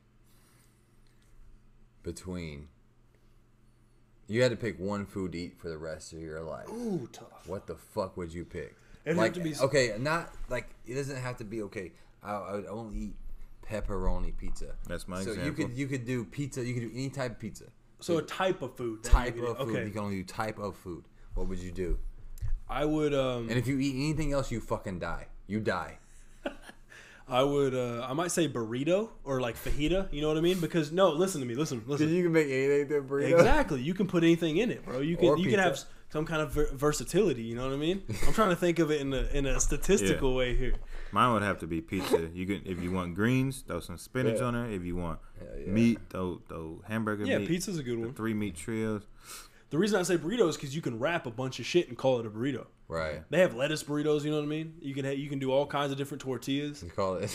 between, you had to pick one food to eat for the rest of your life. Ooh, tough. What the fuck would you pick? It'd like, have to be okay, not like it doesn't have to be okay. I would only eat pepperoni pizza. That's my so example. you could do pizza. You could do any type of pizza. So a type of food. Type of food. Okay. You can only do type of food. What would you do? I would. And if you eat anything else, you fucking die. You die. I would. I might say burrito or like fajita. You know what I mean? Because no, listen to me. Listen. You can make anything to burrito. Exactly. You can put anything in it, bro. You Or can pizza. have some kind of versatility. You know what I mean? I'm trying to think of it in a statistical way here. Mine would have to be pizza. You can, if you want greens, throw some spinach on there. If you want meat, throw hamburger meat. Yeah, pizza's a good one. 3 meat trios. The reason I say burrito is because you can wrap a bunch of shit and call it a burrito. Right. They have lettuce burritos. You know what I mean? You can do all kinds of different tortillas. You call it.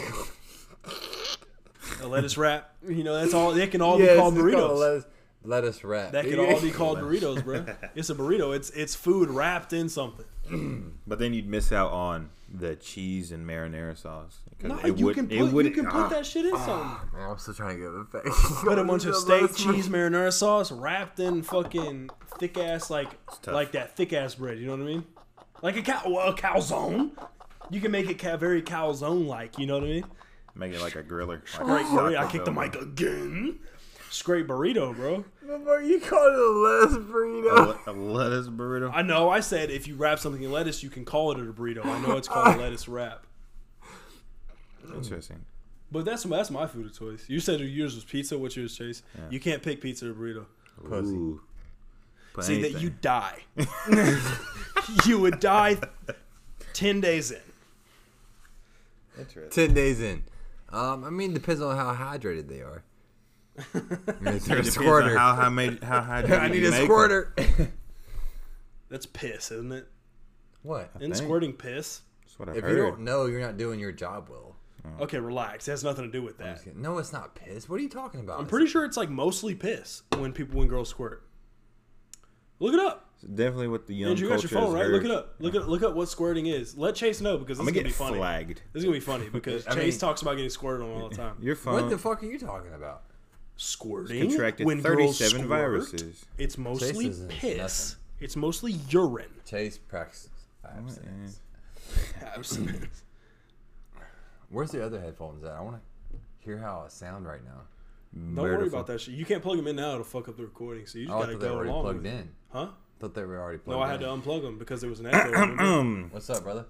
A lettuce wrap. You know, that's all. They can all be called burritos. Lettuce wrap. That could all be called burritos, bro. It's a burrito. It's food wrapped in something. But then you'd miss out on the cheese and marinara sauce. No, you can put that shit in something. Man, I'm still trying to get the face. Put a bunch of steak, cheese, marinara sauce wrapped in fucking thick ass like that thick ass bread. You know what I mean? Like a calzone. You can make it very calzone like. You know what I mean? Make it like a griller. Great burrito. I kicked the mic again. Straight burrito, bro. Before you called it a lettuce burrito. A lettuce burrito. I know. I said if you wrap something in lettuce, you can call it a burrito. I know it's called a lettuce wrap. Interesting. But that's my food of choice. You said yours was pizza. What's yours, Chase? Yeah. You can't pick pizza or burrito. Ooh. See that you die. You would die 10 days in. Interesting. 10 days in. I mean, depends on how hydrated they are. They're a squirter. How hydrated I need a squirter. That's piss, isn't it? What? Isn't squirting piss? That's what I If heard. you don't know, you're not doing your job well. Okay, relax. It has nothing to do with that. No, it's not piss. What are you talking about? I'm pretty sure it's like mostly piss when girls squirt. Look it up. It's definitely what the young Andrew, you got culture your phone, has right? heard. Look it up. Look up what squirting is. Let Chase know because this I'm is gonna gonna be get funny. flagged. This is gonna be funny because Chase talks about getting squirted on all the time. Your phone What the fuck are you talking about? Squirting contracted when girls 37 squirt, viruses. It's mostly isn't piss. nothing. It's mostly urine. Chase practices abstinence. Abstinence. Where's the other headphones at? I want to hear how I sound right now. Don't worry about that shit. You can't plug them in now; it'll fuck up the recording. So you just I gotta thought they go were already along. plugged with it. in. Huh? Thought they were already plugged No, in. I had to unplug them because there was an echo. remember? What's up, brother?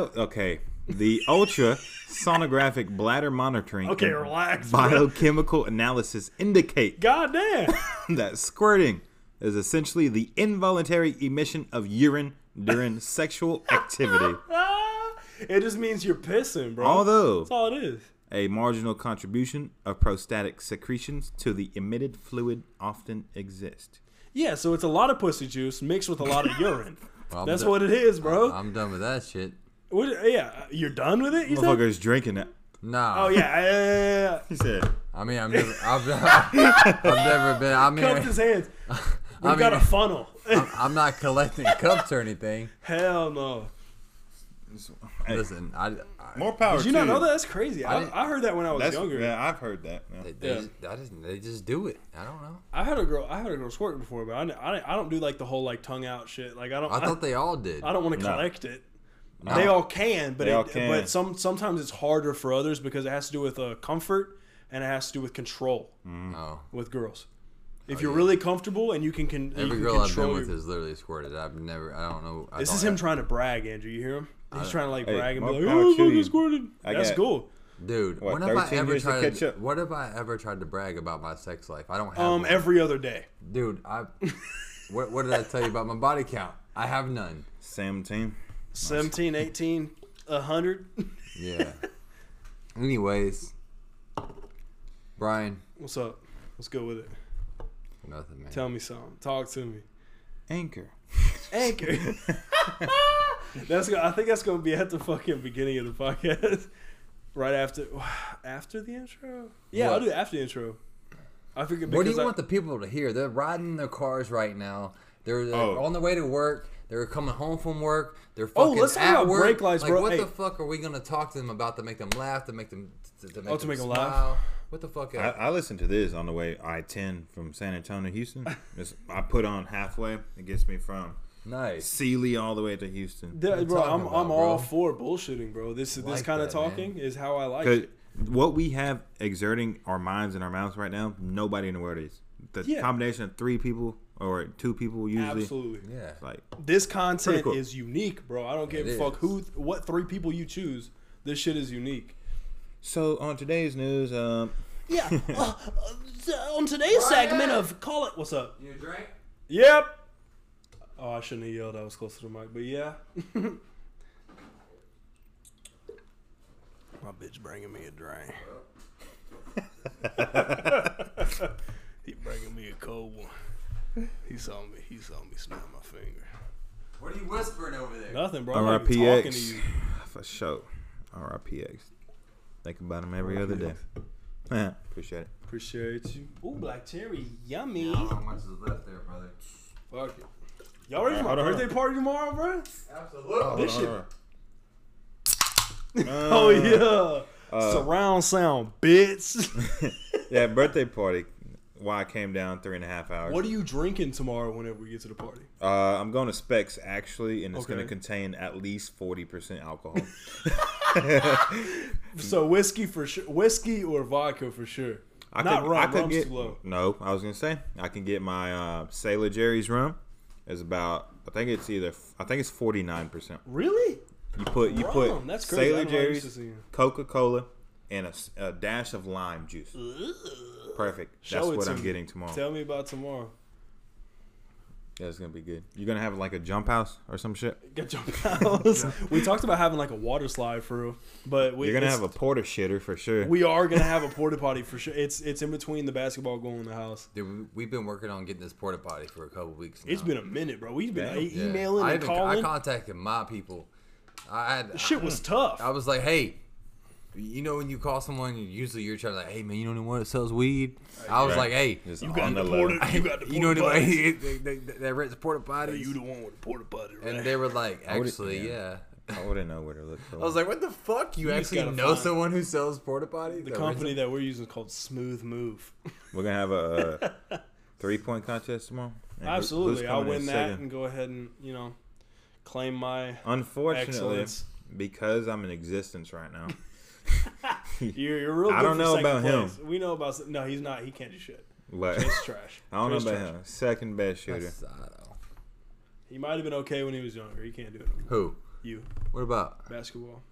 The ultra sonographic bladder monitoring Okay, and relax, bro. biochemical analysis indicate God damn. that squirting is essentially the involuntary emission of urine during sexual activity. It just means you're pissing, bro. Although That's all it is. a marginal contribution of prostatic secretions to the emitted fluid often exist. Yeah, so it's a lot of pussy juice mixed with a lot of urine. Well, That's what it is, bro. I'm done with that shit. Yeah, you're done with it. You said? Motherfuckers drinking it. Nah. Oh yeah. He said, I mean, I've never been. I mean, Cupped his hands. We I got mean- a funnel. I'm not collecting cups or anything. Hell no. Hey, Listen, I more power Did you to not know that? That's crazy. I didn't- I heard that when I was That's, younger. yeah, I've heard that. Yeah. they just do it. I don't know. I had a girl squirt before, but I don't do like the whole like tongue out shit. Like I thought they all did. I don't want to No. collect it. No. They all can, but They all can. but sometimes it's harder for others because it has to do with comfort and it has to do with control Oh. with girls. If you're really comfortable and you can you Every can girl I've control been with your- is literally squirted. I don't know. This is him trying to brag, Andrew. You hear him? He's trying to like Hey, brag and be more like, power "Oh, to look, you. he squirted." I That's got- cool. Dude, What, when have I 13 ever years to tried catch up? what have I ever tried to brag about my sex life? I don't have one. Every other day. Dude, what did I tell you about my body count? I have none. 17. 17, 18, 100. Yeah. Anyways, Brian, What's up? Let's go with it. nothing, man. Tell me something. Talk to me. Anchor. Anchor. I think that's gonna be at the fucking beginning of the podcast, right after the intro. Yeah, What? I'll do it after the intro. I figured. What do you because want the people to hear? They're riding in their cars right now. They're Oh. on their way to work. They're coming home from work. They're Oh, fucking let's talk at about work. brake lights, like, bro. what Hey. the fuck are we gonna talk to them about to make them laugh, to make them to make them them smile? laugh? What the fuck? I listened to this on the way I-10 from San Antonio to Houston. I put on halfway. It gets me from Nice. Sealy all the way to Houston. Bro, you I'm talking about, all bro? for bullshitting, bro. This Like kind of that, man. talking is how I like Because it. what we have exerting our minds and our mouths right now, nobody in the world is. The Yeah. combination of 3 people or 2 people usually. Absolutely. Yeah. Like, This content Pretty cool. is unique, bro. I don't give It a fuck is. what 3 people you choose. This shit is unique. so on today's news, Yeah. On today's segment of Call It. What's up? You drink? Yep. Oh, I shouldn't have yelled. I was close to the mic, but yeah. My bitch bringing me a drink. He bringing me a cold one. He saw me snap my finger. What are you whispering over there? Nothing, bro. I'm not even talking to RIPX. you. For sure. RIPX. Think about him every other day. Appreciate it. Appreciate you. Ooh, black cherry, yummy. How much is left there, brother? Fuck it. Y'all ready for my Hold on. birthday party tomorrow, bro? Absolutely. This shit. Oh yeah. Surround sound, bitch. Yeah, birthday party. Why I came down 3.5 hours. What are you drinking tomorrow whenever we get to the party? I'm going to Specs actually, and it's Okay. going to contain at least 40% alcohol. So whiskey for sure, whiskey or vodka for sure. Not rum. Rum's get too low. no. I was gonna say I can get my Sailor Jerry's rum. It's about I think it's 49%. Really? You put Rum, that's crazy. I Sailor don't know, I used to Jerry's, see it. Coca-Cola, and a dash of lime juice. Perfect. Show That's it what to I'm me. getting tomorrow. Tell me about tomorrow. Yeah, it's gonna be good. You're gonna have like a jump house or some shit. Get jump house. We talked about having like a water slide for real, but You're gonna have a porta shitter for sure. We are gonna have a porta potty for sure. It's in between the basketball goal and the house. Dude, we've been working on getting this porta potty for a couple weeks now. It's been a minute, bro. We've been Yeah. emailing and calling. I contacted my people. Shit was tough. I was like, hey, you know when you call someone, usually you're trying to like, hey man, you know anyone that sells weed? I was like, hey, Just You on got the low. porta. You got the porta you know potty. anybody that rents porta potties? You the one with the porta potty, right? And they were like, I would've- actually, yeah. I wouldn't know where to look for. I was like, what the fuck? You just actually gotta know find- someone who sells porta potties? The company that we're using is called Smooth Move. we're gonna have a 3-point contest tomorrow. And Absolutely, who's I'll coming in win that second? and go ahead and claim my Unfortunately, excellence. because I'm in existence right now. You're real. Good I don't for know second about him. place. We know about. No, he's not. He can't do shit. But It's trash. I don't know Trey's about trash. him. Second best shooter. That's, I don't know. He might have been okay when he was younger. He can't do it anymore. Who? You What about? basketball.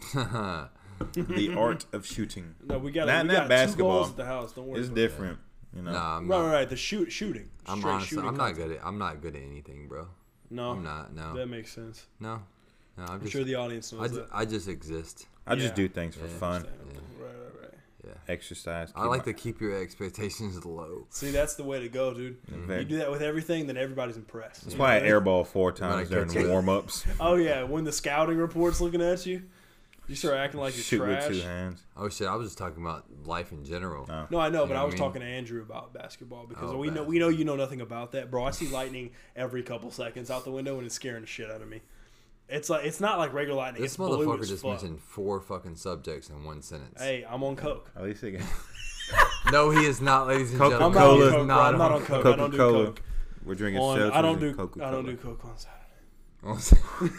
The art of shooting. No, we got Not we got 2 basketball. goals at the house. Don't worry. It's about different. You know. Nah, I'm That. not. Right. The shooting. I'm Straight honestly, shooting I'm not content. good at. I'm not good at anything, bro. No, I'm not. No. that makes sense. No. No. I'm I'm just. sure the audience knows that. I just exist. I just Yeah. do things for Yeah. fun. Right. Yeah. Exercise. I like to keep your expectations low. See, that's the way to go, dude. Very- You do that with everything, then everybody's impressed. That's You why I know? airball 4 times When I during catch it. warm ups. Oh yeah, when the scouting report's looking at you, you start acting like you're Shoot trash. with 2 hands. Oh shit! I was just talking about life in general. No. No, I know, but You know I what was I mean? talking to Andrew about basketball because Oh, we know you know nothing about that, bro. I see lightning every couple seconds out the window, and it's scaring the shit out of me. It's not like regular lightning. This It's blue motherfucker as just fuck. mentioned 4 fucking subjects in one sentence. Hey, I'm on coke. At least again. No, he is not, ladies and Coca-Cola. I'm gentlemen. not He on is coke, bro. I'm not on coke. I don't do Coca-Cola. coke. We're drinking On, seltzers I don't and do Coca-Cola. coke on Saturday. Oh,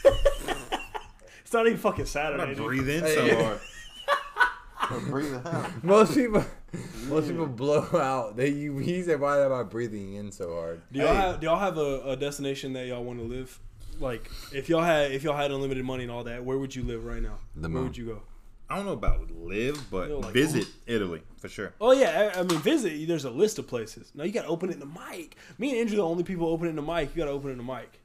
It's not even fucking Saturday. I dude. breathe in Hey. so hard. Breathe out. most people blow out. He said, "Why am I breathing in so hard?" Do y'all have a destination that y'all want to live? Like if y'all had unlimited money and all that, where would you live right now? The Where moon. would you go? I don't know about live, but You know, like, visit Italy for sure. Oh yeah, I mean visit. There's a list of places. No, you got to open it in the mic. Me and Andrew are the only people opening in the mic. You got to open it in the mic.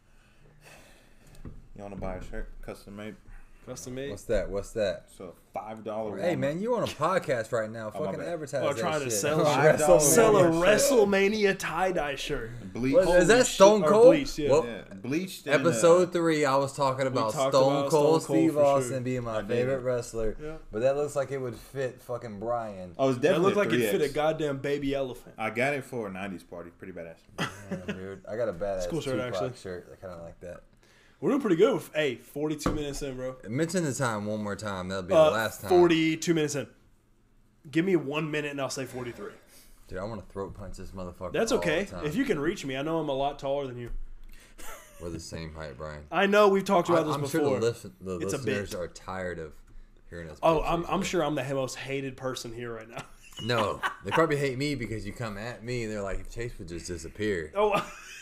You want to buy a shirt, custom made? Custom made. What's that? So $5. Hey man, you on a podcast right now? Oh, my Fucking bad. advertise Oh, that trying to shit. sell $5 sell a shirt. WrestleMania tie dye shirt. Bleach. What, is that Holy Stone shit, or Cold? Bleach, yeah. Well, Yeah, bleached. And, Episode 3, I was talking about talked Stone about Cold Stone Cold Steve for Austin sure. being my I did. favorite wrestler. Yeah. But that looks like it would fit fucking Brian. Oh, it's That definitely looked like it 3X. fit a goddamn baby elephant. I got it for a 90s party. Pretty badass. Damn, dude. I got a badass cool shirt, Tupac actually. shirt. I kind of like that. We're doing pretty good. Hey, 42 minutes in, bro. Mention the time one more time. That'll be the last time. 42 minutes in. Give me 1 minute and I'll say 43. Dude, I want to throat punch this motherfucker. That's all okay. the time. If you can reach me, I know I'm a lot taller than you. We're the same height, Brian. I know we've talked about this I'm before. sure the It's a listeners bit. are tired of hearing us. Oh, bitch I'm each sure I'm the most hated person here right now. other. No, they probably hate me because you come at me and they're like, if Chase would just disappear, Oh,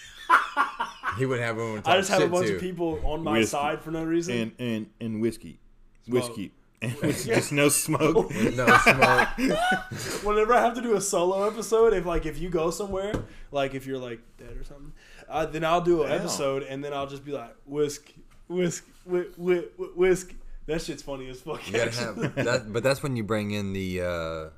he wouldn't have anyone to talk I just have a shit bunch to. of people on my Whiskey. side for no reason. And whiskey. Smoke. Whiskey. And just no smoke. No smoke. Whenever I have to do a solo episode, if you go somewhere, like if you're like dead or something, then I'll do an Damn. episode and then I'll just be like whiskey. That shit's funny as fuck. You gotta actually. have that, but that's when you bring in the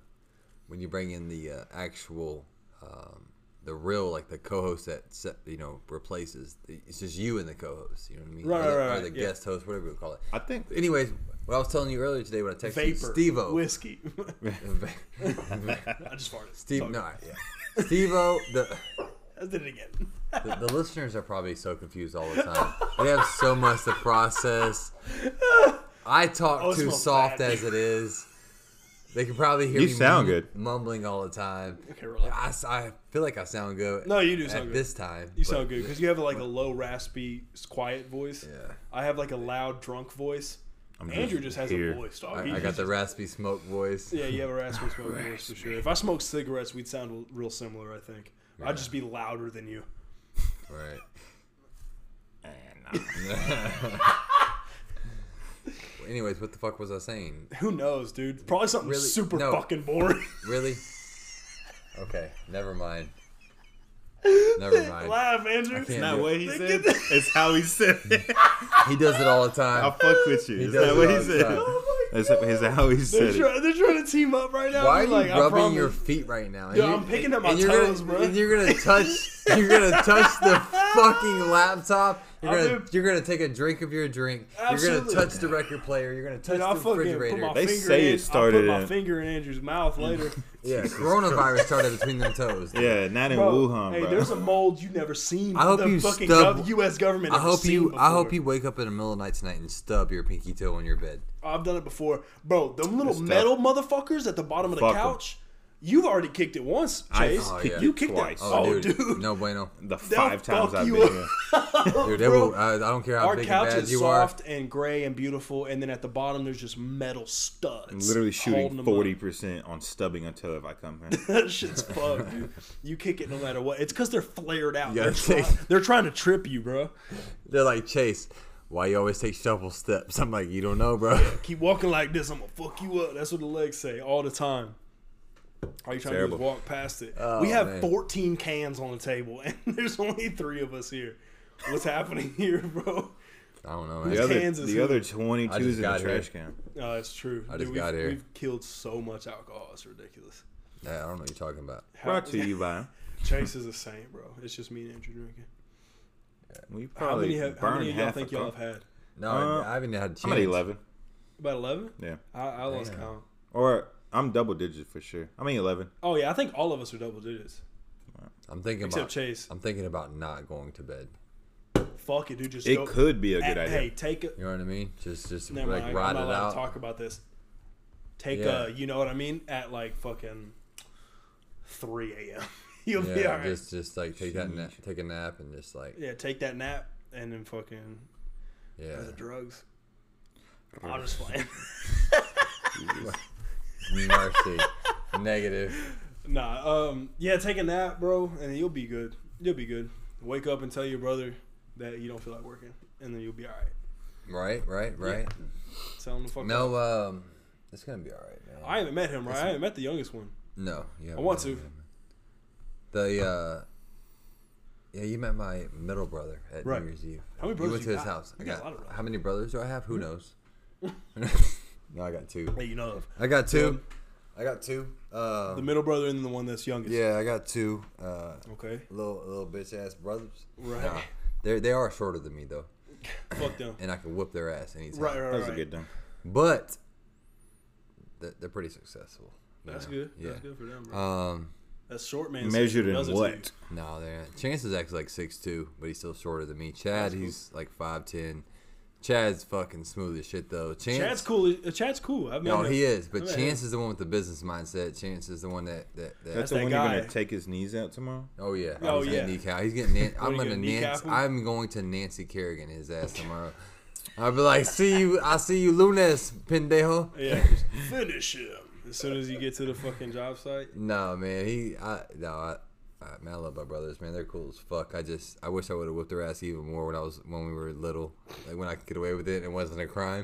actual the real like the co-host that replaces. It's just you and the co-host. You know what I mean? Right, or the yeah. guest host, whatever you call it. I think Anyways, what I was telling you earlier today when I texted you, Vapor Steve-O. whiskey. I just farted. Steve, Sorry. no, yeah, Steve-O. I did it again. The listeners are probably so confused all the time. They have so much to process. I talk Oh, it too smells soft bad. as it is. They can probably hear You me sound good. mumbling all the time. Okay, relax. I feel like I sound good. No, you do at sound good. this time. You but- sound good because you have like a low, raspy, quiet voice. Yeah. I have like a loud, drunk voice. I'm Andrew just has here. a voice, dog. I got the raspy smoke voice. Yeah, you have a raspy smoke voice for sure. If I smoked cigarettes, we'd sound real similar. I think I'd just be louder than you. Right. Anyways, what the fuck was I saying? Who knows, dude? Probably something Really? super No. fucking boring. Really? Okay, never mind. Never mind. Laugh, Andrew. I It's can't not do what it. he said. It's how he said it. He does it all the I time. fuck with you. He It's does not it what all he the said. time. It's how he said it. They're trying to team up right now. Why are I'm you like, I rubbing promise. your feet right now? Yo, I'm picking up my and you're toes, gonna, bro. And you're gonna touch. You're gonna touch the fucking laptop. You're gonna take a drink of your drink. Absolutely. You're gonna touch the record player. You're gonna touch Dude, I'll the fucking refrigerator. put my They finger say in, it started I'll put my in- finger in Andrew's mouth later. Yeah, coronavirus started between them toes. dude. Yeah, not in Bro, Wuhan, hey, bro. there's a mold you never seen. I hope the you fucking stub- U.S. government. I never hope seen you. I hope before. you wake up in the middle of the night tonight and stub your pinky toe on your bed. I've done it before, bro. Them little Good metal motherfuckers at the bottom of the Fuck 'em. couch. You've already kicked it once, I've Chase. kicked You it kicked twice. that. Oh, dude. no bueno. The They'll 5 times fuck I've you been up. here. Dude, they Bro, will, I don't care how Our big and couch bad is you are. soft and gray and beautiful, and then at the bottom there's just metal studs. I'm literally holding shooting them up. 40% on stubbing a toe if I come here. That shit's fucked, dude. You kick it no matter what. It's because they're flared out. You They're, gotta they're trying to trip you, bro. They're like, Chase, why you always take shuffle steps? I'm like, you don't know, bro. Keep walking like this, I'm gonna fuck you up. That's what the legs say all the time. All you trying Terrible. to do is walk past it. Oh, we have man. 14 cans on the table, and there's only 3 of us here. What's happening here, bro? I don't know, The man. other, cans is the other who? 22's I just in the got here. trash can. No, it's true. I just Dude, got here. We've killed so much alcohol. It's ridiculous. Yeah, I don't know what you're talking about. Brought to you by. Chase is a saint, bro. It's just me and Andrew drinking. We How probably many, how burned many of y'all half think a y'all cup. have had? No, I haven't had a chance. I'm at 11. About 11? Yeah. I lost Damn. count. Or I'm double digit for sure. I mean 11. Oh, yeah. I think all of us are double digits. I'm thinking Except about. Chase. I'm thinking about not going to bed. Fuck it, dude. Just It go. could be a good Hey, idea. take it. You know what I mean? Just Never like mind. ride I'm not it allowed out. to talk about this. Take Yeah. you know what I mean? At like fucking 3 a.m. You'll be Yeah, alright. just like take that nap, take a nap, and just like Yeah, take that nap and then fucking yeah. the drugs. I'm just playing. Mercy, negative. Nah, yeah, take a nap, bro, and you'll be good. You'll be good. Wake up and tell your brother that you don't feel like working, and then you'll be alright. Right. Tell him to fuck up. No, it's gonna be all right, man. I haven't met him, right? I haven't met the youngest one. No, yeah. I want to. Yeah, you met my middle brother at Right. New Year's Eve. How many You brothers went to you his got? house. You got a lot of brothers. How many brothers do I have? Who knows? No, I got 2. That you know of. I got 2. I got 2. The middle brother and then the one that's youngest. Yeah, I got 2. Okay. Little bitch ass brothers. Right. Nah, they are shorter than me though, Fuck them. and I can whoop their ass anytime. Right. That was a good one. But they're pretty successful. you That's know? good. Yeah. That's good for them, bro. That's short man. Measured in does it to what? No, they're Chance is actually like 6'2", but he's still shorter than me. Chad, he's like 5'10". Chad's fucking smooth as shit though. you. Chad's cool. Chad's cool. I've met No, him. he is, but I've met Chance him. is the one with the business mindset. Chance is the one that That's that the one guy. you're gonna take his knees out tomorrow. oh yeah, Oh, he's yeah. getting kneecap. He's getting. I'm you gonna gonna kneecap Nancy. him? I'm going to Nancy Kerrigan his ass tomorrow. I'll be like, see you. I'll see you, lunes, pendejo. Yeah. Finish him as soon as you get to the fucking job site. No, man. Man, I love my brothers, man. They're cool as fuck. I wish I would have whipped their ass even more when we were little, like when I could get away with it and it wasn't a crime.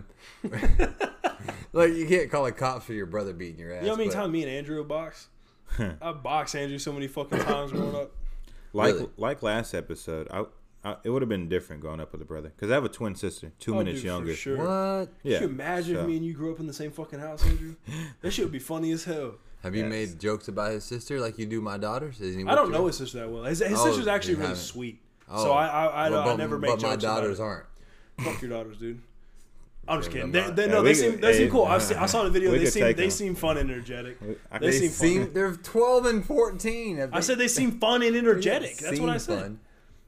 Like you can't call the cops for your brother beating your ass. You know how many but- times me and Andrew would box? I boxed Andrew so many fucking times growing up. Really? Like last episode, it would have been different growing up with a brother because I have a twin sister, 2 Oh, minutes dude, for younger. sure. What? Yeah. Could you imagine so- if me and you grew up in the same fucking house, Andrew? That shit would be funny as hell. Have you Yes. made jokes about his sister like you do my daughters? I don't know his sister that well. His Oh, sister's actually you really haven't. sweet. Oh. So I But never make jokes But my daughters about aren't. it. Fuck your daughters, dude. I'm just Yeah, kidding. I'm not. They Yeah, seem hey, cool. I saw the video. we They could take them. seem fun and energetic. I They could- seem fun. They're 12 and 14. I said they seem fun and energetic. That's what I said. Fun.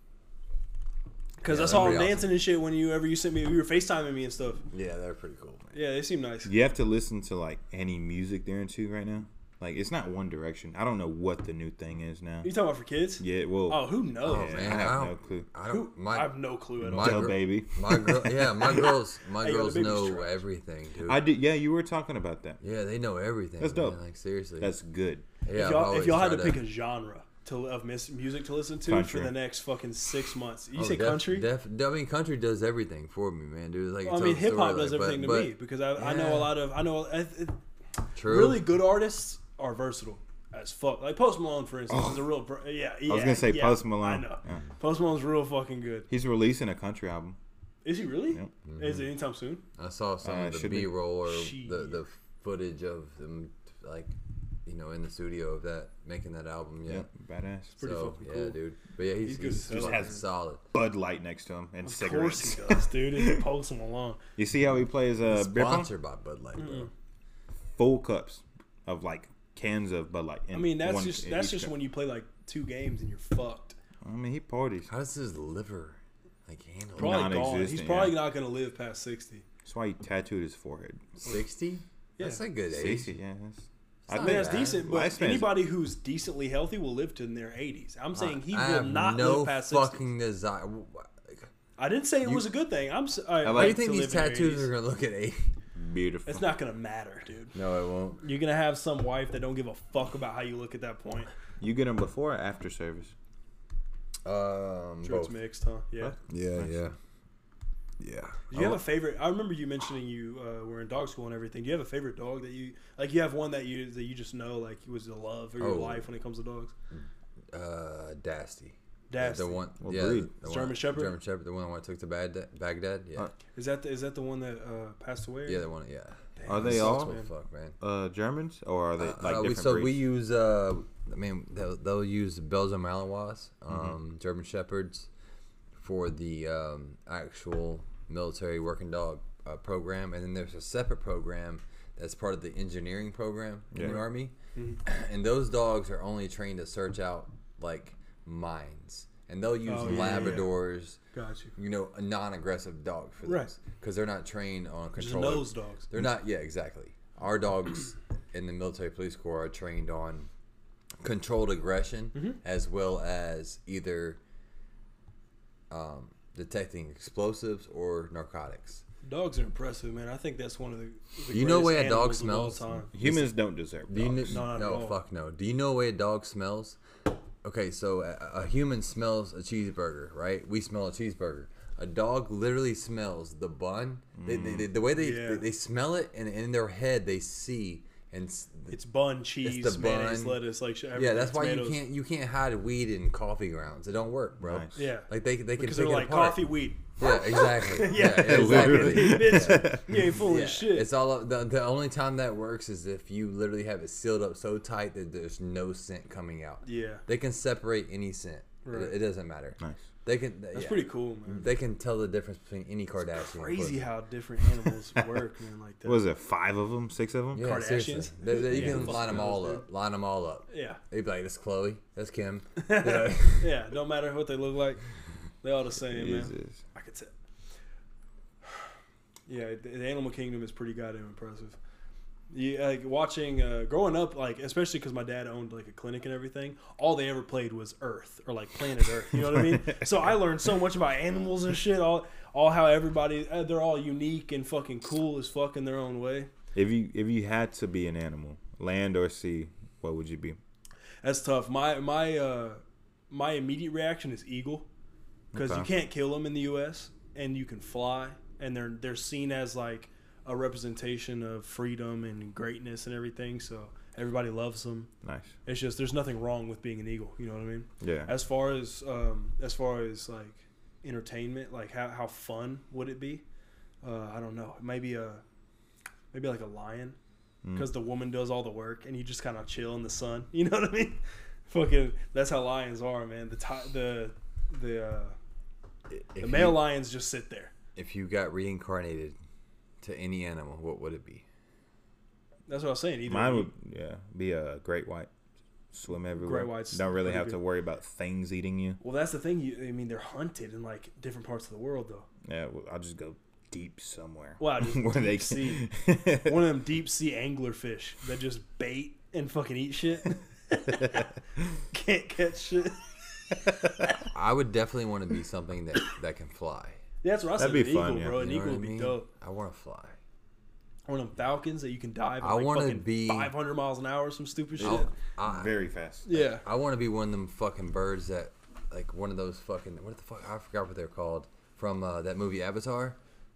Because Yeah, I saw they're them pretty dancing and shit whenever you sent me. You were FaceTiming me and stuff. Yeah, they're pretty cool, man. Yeah, they seem nice. You have to listen to like any music they're into right now. Like it's not One Direction. I don't know what the new thing is now. You talking about for kids? Yeah, well, Oh, who knows? Oh, yeah, man, I have I no don't- clue. I Who? don't. I have no clue at all. my Tell gr- baby. My girl, yeah, my girls Hey, yo, the girls baby's know trash. everything, dude. I did. Yeah, you were talking about that. Yeah, they know everything. That's man. dope. Like seriously. That's good. yeah. If y'all had to pick a genre of music to listen to Country. for the next fucking 6 months, you Oh, say country? I mean, country does everything for me, man, dude. Like, Well, I tell mean, the hip hop story, does like, everything but- to me because I know a lot of True. really good artists are versatile. as fuck. Like Post Malone, for instance, is a real. Yeah, I was gonna say Post Malone. I know. Yeah. Post Malone's real fucking good. He's releasing a country album. Is he really? Yep. Is it anytime soon? I saw some of the should be. B-roll or the footage of them, like, you know, in the studio of that, making that album. Yeah, badass. Pretty fucking cool. Yeah, dude. But yeah, he's good as hell. fucking Has solid. Bud Light next to him and Of cigarettes. course he does, dude. It's Post Malone. You see how he plays beer pong? Sponsored by Bud Light, bro. Full cups of like cans of Bud Light. I mean, that's just when you play like 2 games and you're fucked. I mean, he parties. How does his liver like handle it? Probably gone. Non-existent, He's probably yeah. not gonna live past 60. That's why he tattooed his forehead. 60? That's a good age. 60, yeah. not I mean, that's bad. decent, but Lifespan is- anybody who's decently healthy will live to in their 80s. I'm saying he I will have not no live past 60. fucking desire. I didn't say it was a good thing. I How do you like think to these live in your tattoos 80s. are gonna look at 80? Beautiful. It's not gonna matter, dude. No, it won't. You're gonna have some wife that don't give a fuck about how you look at that point. You get him before or after service? Sure, it's Both. mixed, huh? Yeah. Yeah. Do you have a favorite? I remember you mentioning you were in dog school and everything. Do you have a favorite dog that you like? You have one that you just know like was the love of your life when it comes to dogs. Dasty. Dasty. The one. What yeah. breed? The German one, Shepherd? German Shepherd. The one I took to Baghdad. Yeah. Is that the one that passed away? Yeah, the one. Yeah. Damn, Are that they sucks, all? man. Fuck, man. Germans or are they like different So breeds? we use. I mean, they'll use Belgian Malinois, German Shepherds, for the actual military working dog program, and then there's a separate program that's part of the engineering program in the Army, and those dogs are only trained to search out like mines, and they'll use Labradors. Got you. You know, a non-aggressive dog for Right. this because they're not trained on Just control. nose dogs. They're not. Yeah, exactly. Our dogs in the military police corps are trained on controlled aggression as well as either detecting explosives or narcotics. Dogs are impressive, man. I think that's one of the You know greatest way a dog animals of all smells? time. Humans don't deserve Do you dogs. Not at no, all. fuck no. Do you know the way a dog smells? Okay, so a human smells a cheeseburger, right? We smell a cheeseburger. A dog literally smells the bun. The way they smell it, and in their head they see and It's bun, cheese, the mayonnaise, bun. lettuce, like yeah. That's why tomatoes. you can't hide weed in coffee grounds. It don't work, bro. Nice. Yeah, Like they can because take they're it like apart. coffee, weed. Yeah, exactly. Yeah, exactly. Bitch, you ain't full Yeah, of shit. it's all the only time that works is if you literally have it sealed up so tight that there's no scent coming out. Yeah, They can separate any scent. Right. It doesn't matter. Nice. They can. that's pretty cool, man. They can tell the difference between any Kardashian. Crazy how different animals work, man. Like that. What was it 5 of them, 6 of them? Yeah, Kardashians? seriously. You Yeah, can fuck line them all those, up. Line them all up. Yeah, They'd be like, "That's Chloe. That's Kim." You know? yeah. Don't matter what they look like, they all the same, man. Jesus. I could tell. Yeah, the animal kingdom is pretty goddamn impressive. You like watching growing up, like especially because my dad owned like a clinic and everything. All they ever played was Earth or like Planet Earth. You know what I mean? So I learned so much about animals and shit. All how everybody they're all unique and fucking cool as fuck in their own way. If you had to be an animal, land or sea, what would you be? That's tough. My immediate reaction is eagle because you can't kill them in the U.S. and you can fly and they're seen as like a representation of freedom and greatness and everything. So everybody loves them. Nice. It's just there's nothing wrong with being an eagle. You know what I mean? Yeah. As far as like entertainment, like how fun would it be? I don't know. Maybe like a lion. Because the woman does all the work and you just kind of chill in the sun. You know what I mean? Fucking, that's how lions are, man. The male lions just sit there. If you got reincarnated to any animal, what would it be? That's what I was saying. Either Mine would be a great white. Swim everywhere. Great whites Don't really pretty have to good. worry about things eating you. Well, that's the thing. I mean, they're hunted in like different parts of the world, though. Yeah, well, I'll just go deep somewhere. Wow, just where they deep can. sea. One of them deep sea anglerfish that just bait and fucking eat shit. Can't catch shit. I would definitely want to be something that can fly. Yeah, that's what I said. That'd be An fun, eagle, yeah. bro. An You know eagle what would I be mean? dope. I want to fly. One of them falcons that you can dive at I like wanna fucking be- 500 miles an hour, some stupid shit. Very fast. Yeah. I want to be one of them fucking birds that, like one of those fucking, what the fuck, I forgot what they're called, from that movie Avatar.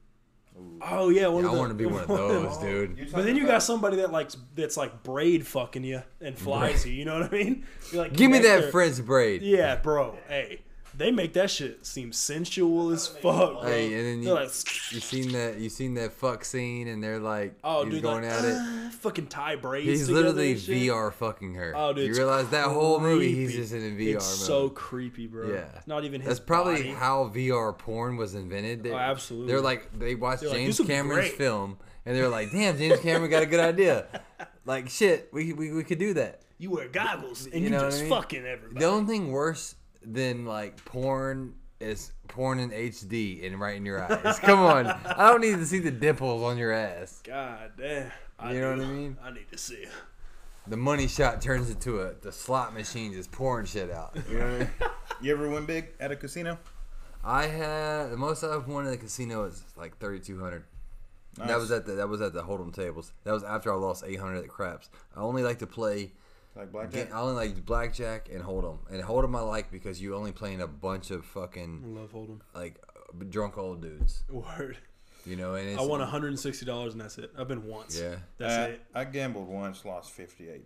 Oh yeah, I want to be one of those, dude. But then you got somebody that's like braid fucking you and flies you. You know what I mean? You're like, Give me that there. French braid. Yeah, bro. Hey, they make that shit seem sensual as fuck. Bro. Hey, and then They're like, you seen that fuck scene, and they're like, oh, he's dude, going like, at it. fucking tie braids. He's together literally and shit. VR fucking her. Oh, dude, you it's realize that whole movie, he's creepy. just in VR It's mode. so creepy, bro. Yeah, not even his. That's probably body. how VR porn was invented. Oh, absolutely. They're like, they watched They're like, James this would be Cameron's great. film, and they're like, damn, James Cameron got a good idea. Like, shit, we could do that. You wear goggles and You you, know just what I mean? fucking everybody. The only thing worse than like porn is porn in HD and right in your eyes. Come on, I don't need to see the dimples on your ass. God damn. You know what I mean? I need to see it. The money shot turns into the slot machine just pouring shit out. You know what I mean? You ever win big at a casino? I had the most I've won at the casino was like 3,200. Nice. That was at the Hold'em tables. That was after I lost 800 at craps. I only like to play. Like blackjack? I only like blackjack and Hold'em. And Hold'em I like because you only playing a bunch of I fucking love Hold'em. like drunk old dudes. Word. You know, and it's, I won $160 and that's it. I've been once. Yeah. That's it. I gambled once, lost $58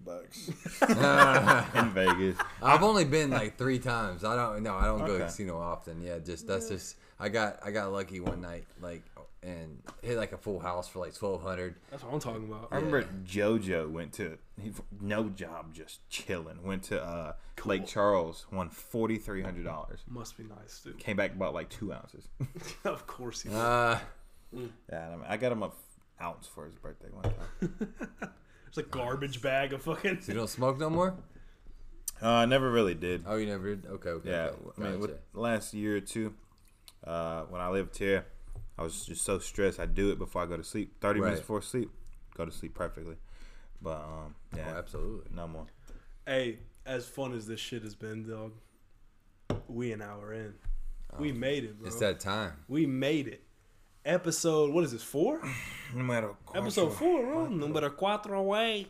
in Vegas. I've only been like 3 times. I don't go to Okay. the casino often. Yeah, just I got lucky one night like and hit like a full house for like 1,200. That's what I'm talking about. I remember JoJo went to no job, just chilling. Went to Lake Charles, won $4,300. Must be nice, dude. Came back bought like 2 ounces. Of course he did. Yeah, I got him an ounce for his birthday one time. It's a garbage bag of fucking. So you don't smoke no more? I never really did. Oh, you never did? Okay. Yeah, okay. I mean, with Gotcha. the last year or two, when I lived here, I was just so stressed. I do it before I go to sleep. 30 minutes Right. before sleep, go to sleep perfectly. But yeah, Oh, absolutely. no more. Hey, as fun as this shit has been, dog, we an hour in. We made it, bro. It's that time. We made it. Episode, what is this, 4? Episode 4, bro. Numero 4 away.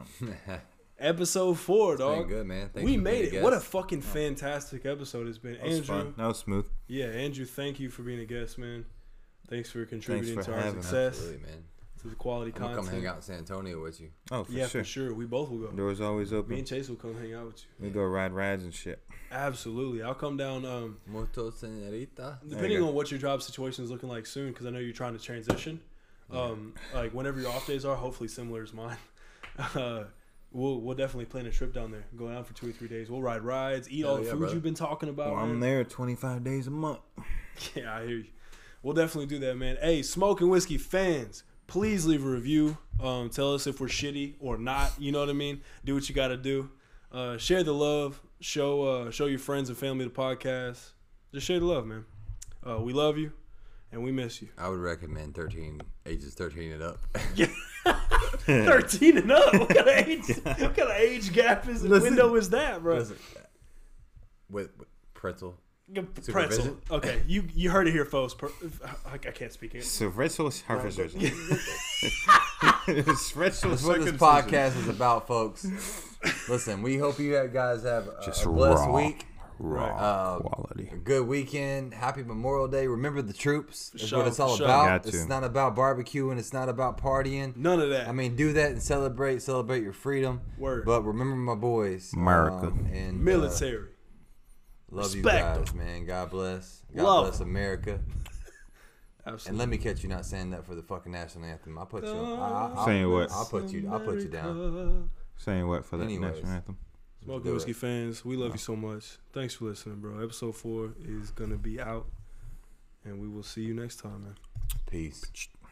Episode 4, dog. Been good, man. Thanks We for made being it. a What a guest. fucking fantastic episode it's been. That was Andrew. fun. That was smooth. Yeah, Andrew, thank you for being a guest, man. Thanks for contributing for to our having me. success, Absolutely, man. to the quality I'm gonna content. come hang out in San Antonio with you. Oh, for Yeah, sure. for sure. We both will go. Doors always Me open. and Chase will come hang out with you. We go ride rides and shit. Absolutely. I'll come down, Moto señorita. depending go. on what your job situation is looking like soon, because I know you're trying to transition. Like whenever your off days are, hopefully similar as mine. We'll definitely plan a trip down there. Go down for 2 or 3 days. We'll ride rides, eat all the yeah, food brother. you've been talking about. Well, I'm man. there 25 days a month. Yeah, I hear you. We'll definitely do that, man. Hey, Smoke and Whiskey fans, please leave a review. Tell us if we're shitty or not. You know what I mean? Do what you got to do. Share the love. Show your friends and family the podcast. Just share the love, man. We love you, and we miss you. I would recommend 13 and up. 13 and up. What kind of age gap is window is that, bro? Listen, with pretzel. Pretzel. Supervision? Okay, you heard it here, folks. I can't speak English. That's what this podcast is about, folks. Listen, we hope you guys have a blessed week. Quality. A good weekend. Happy Memorial Day. Remember the troops. That's sure, what it's all for sure. about. Got It's to. not about barbecuing. It's not about partying. None of that. I mean, do that and celebrate your freedom. Word. But remember my boys. America. And Military. love Respect you guys, 'em. man. God bless. God Love bless America. Absolutely. And let me catch you not saying that for the fucking national anthem. I'll put you. I'll, Saying what? I'll put you down. Saying what for the Anyways. national anthem? Smoke Do and Whiskey it. fans, we love you so much. Thanks for listening, bro. Episode 4 is gonna be out, and we will see you next time, man. Peace.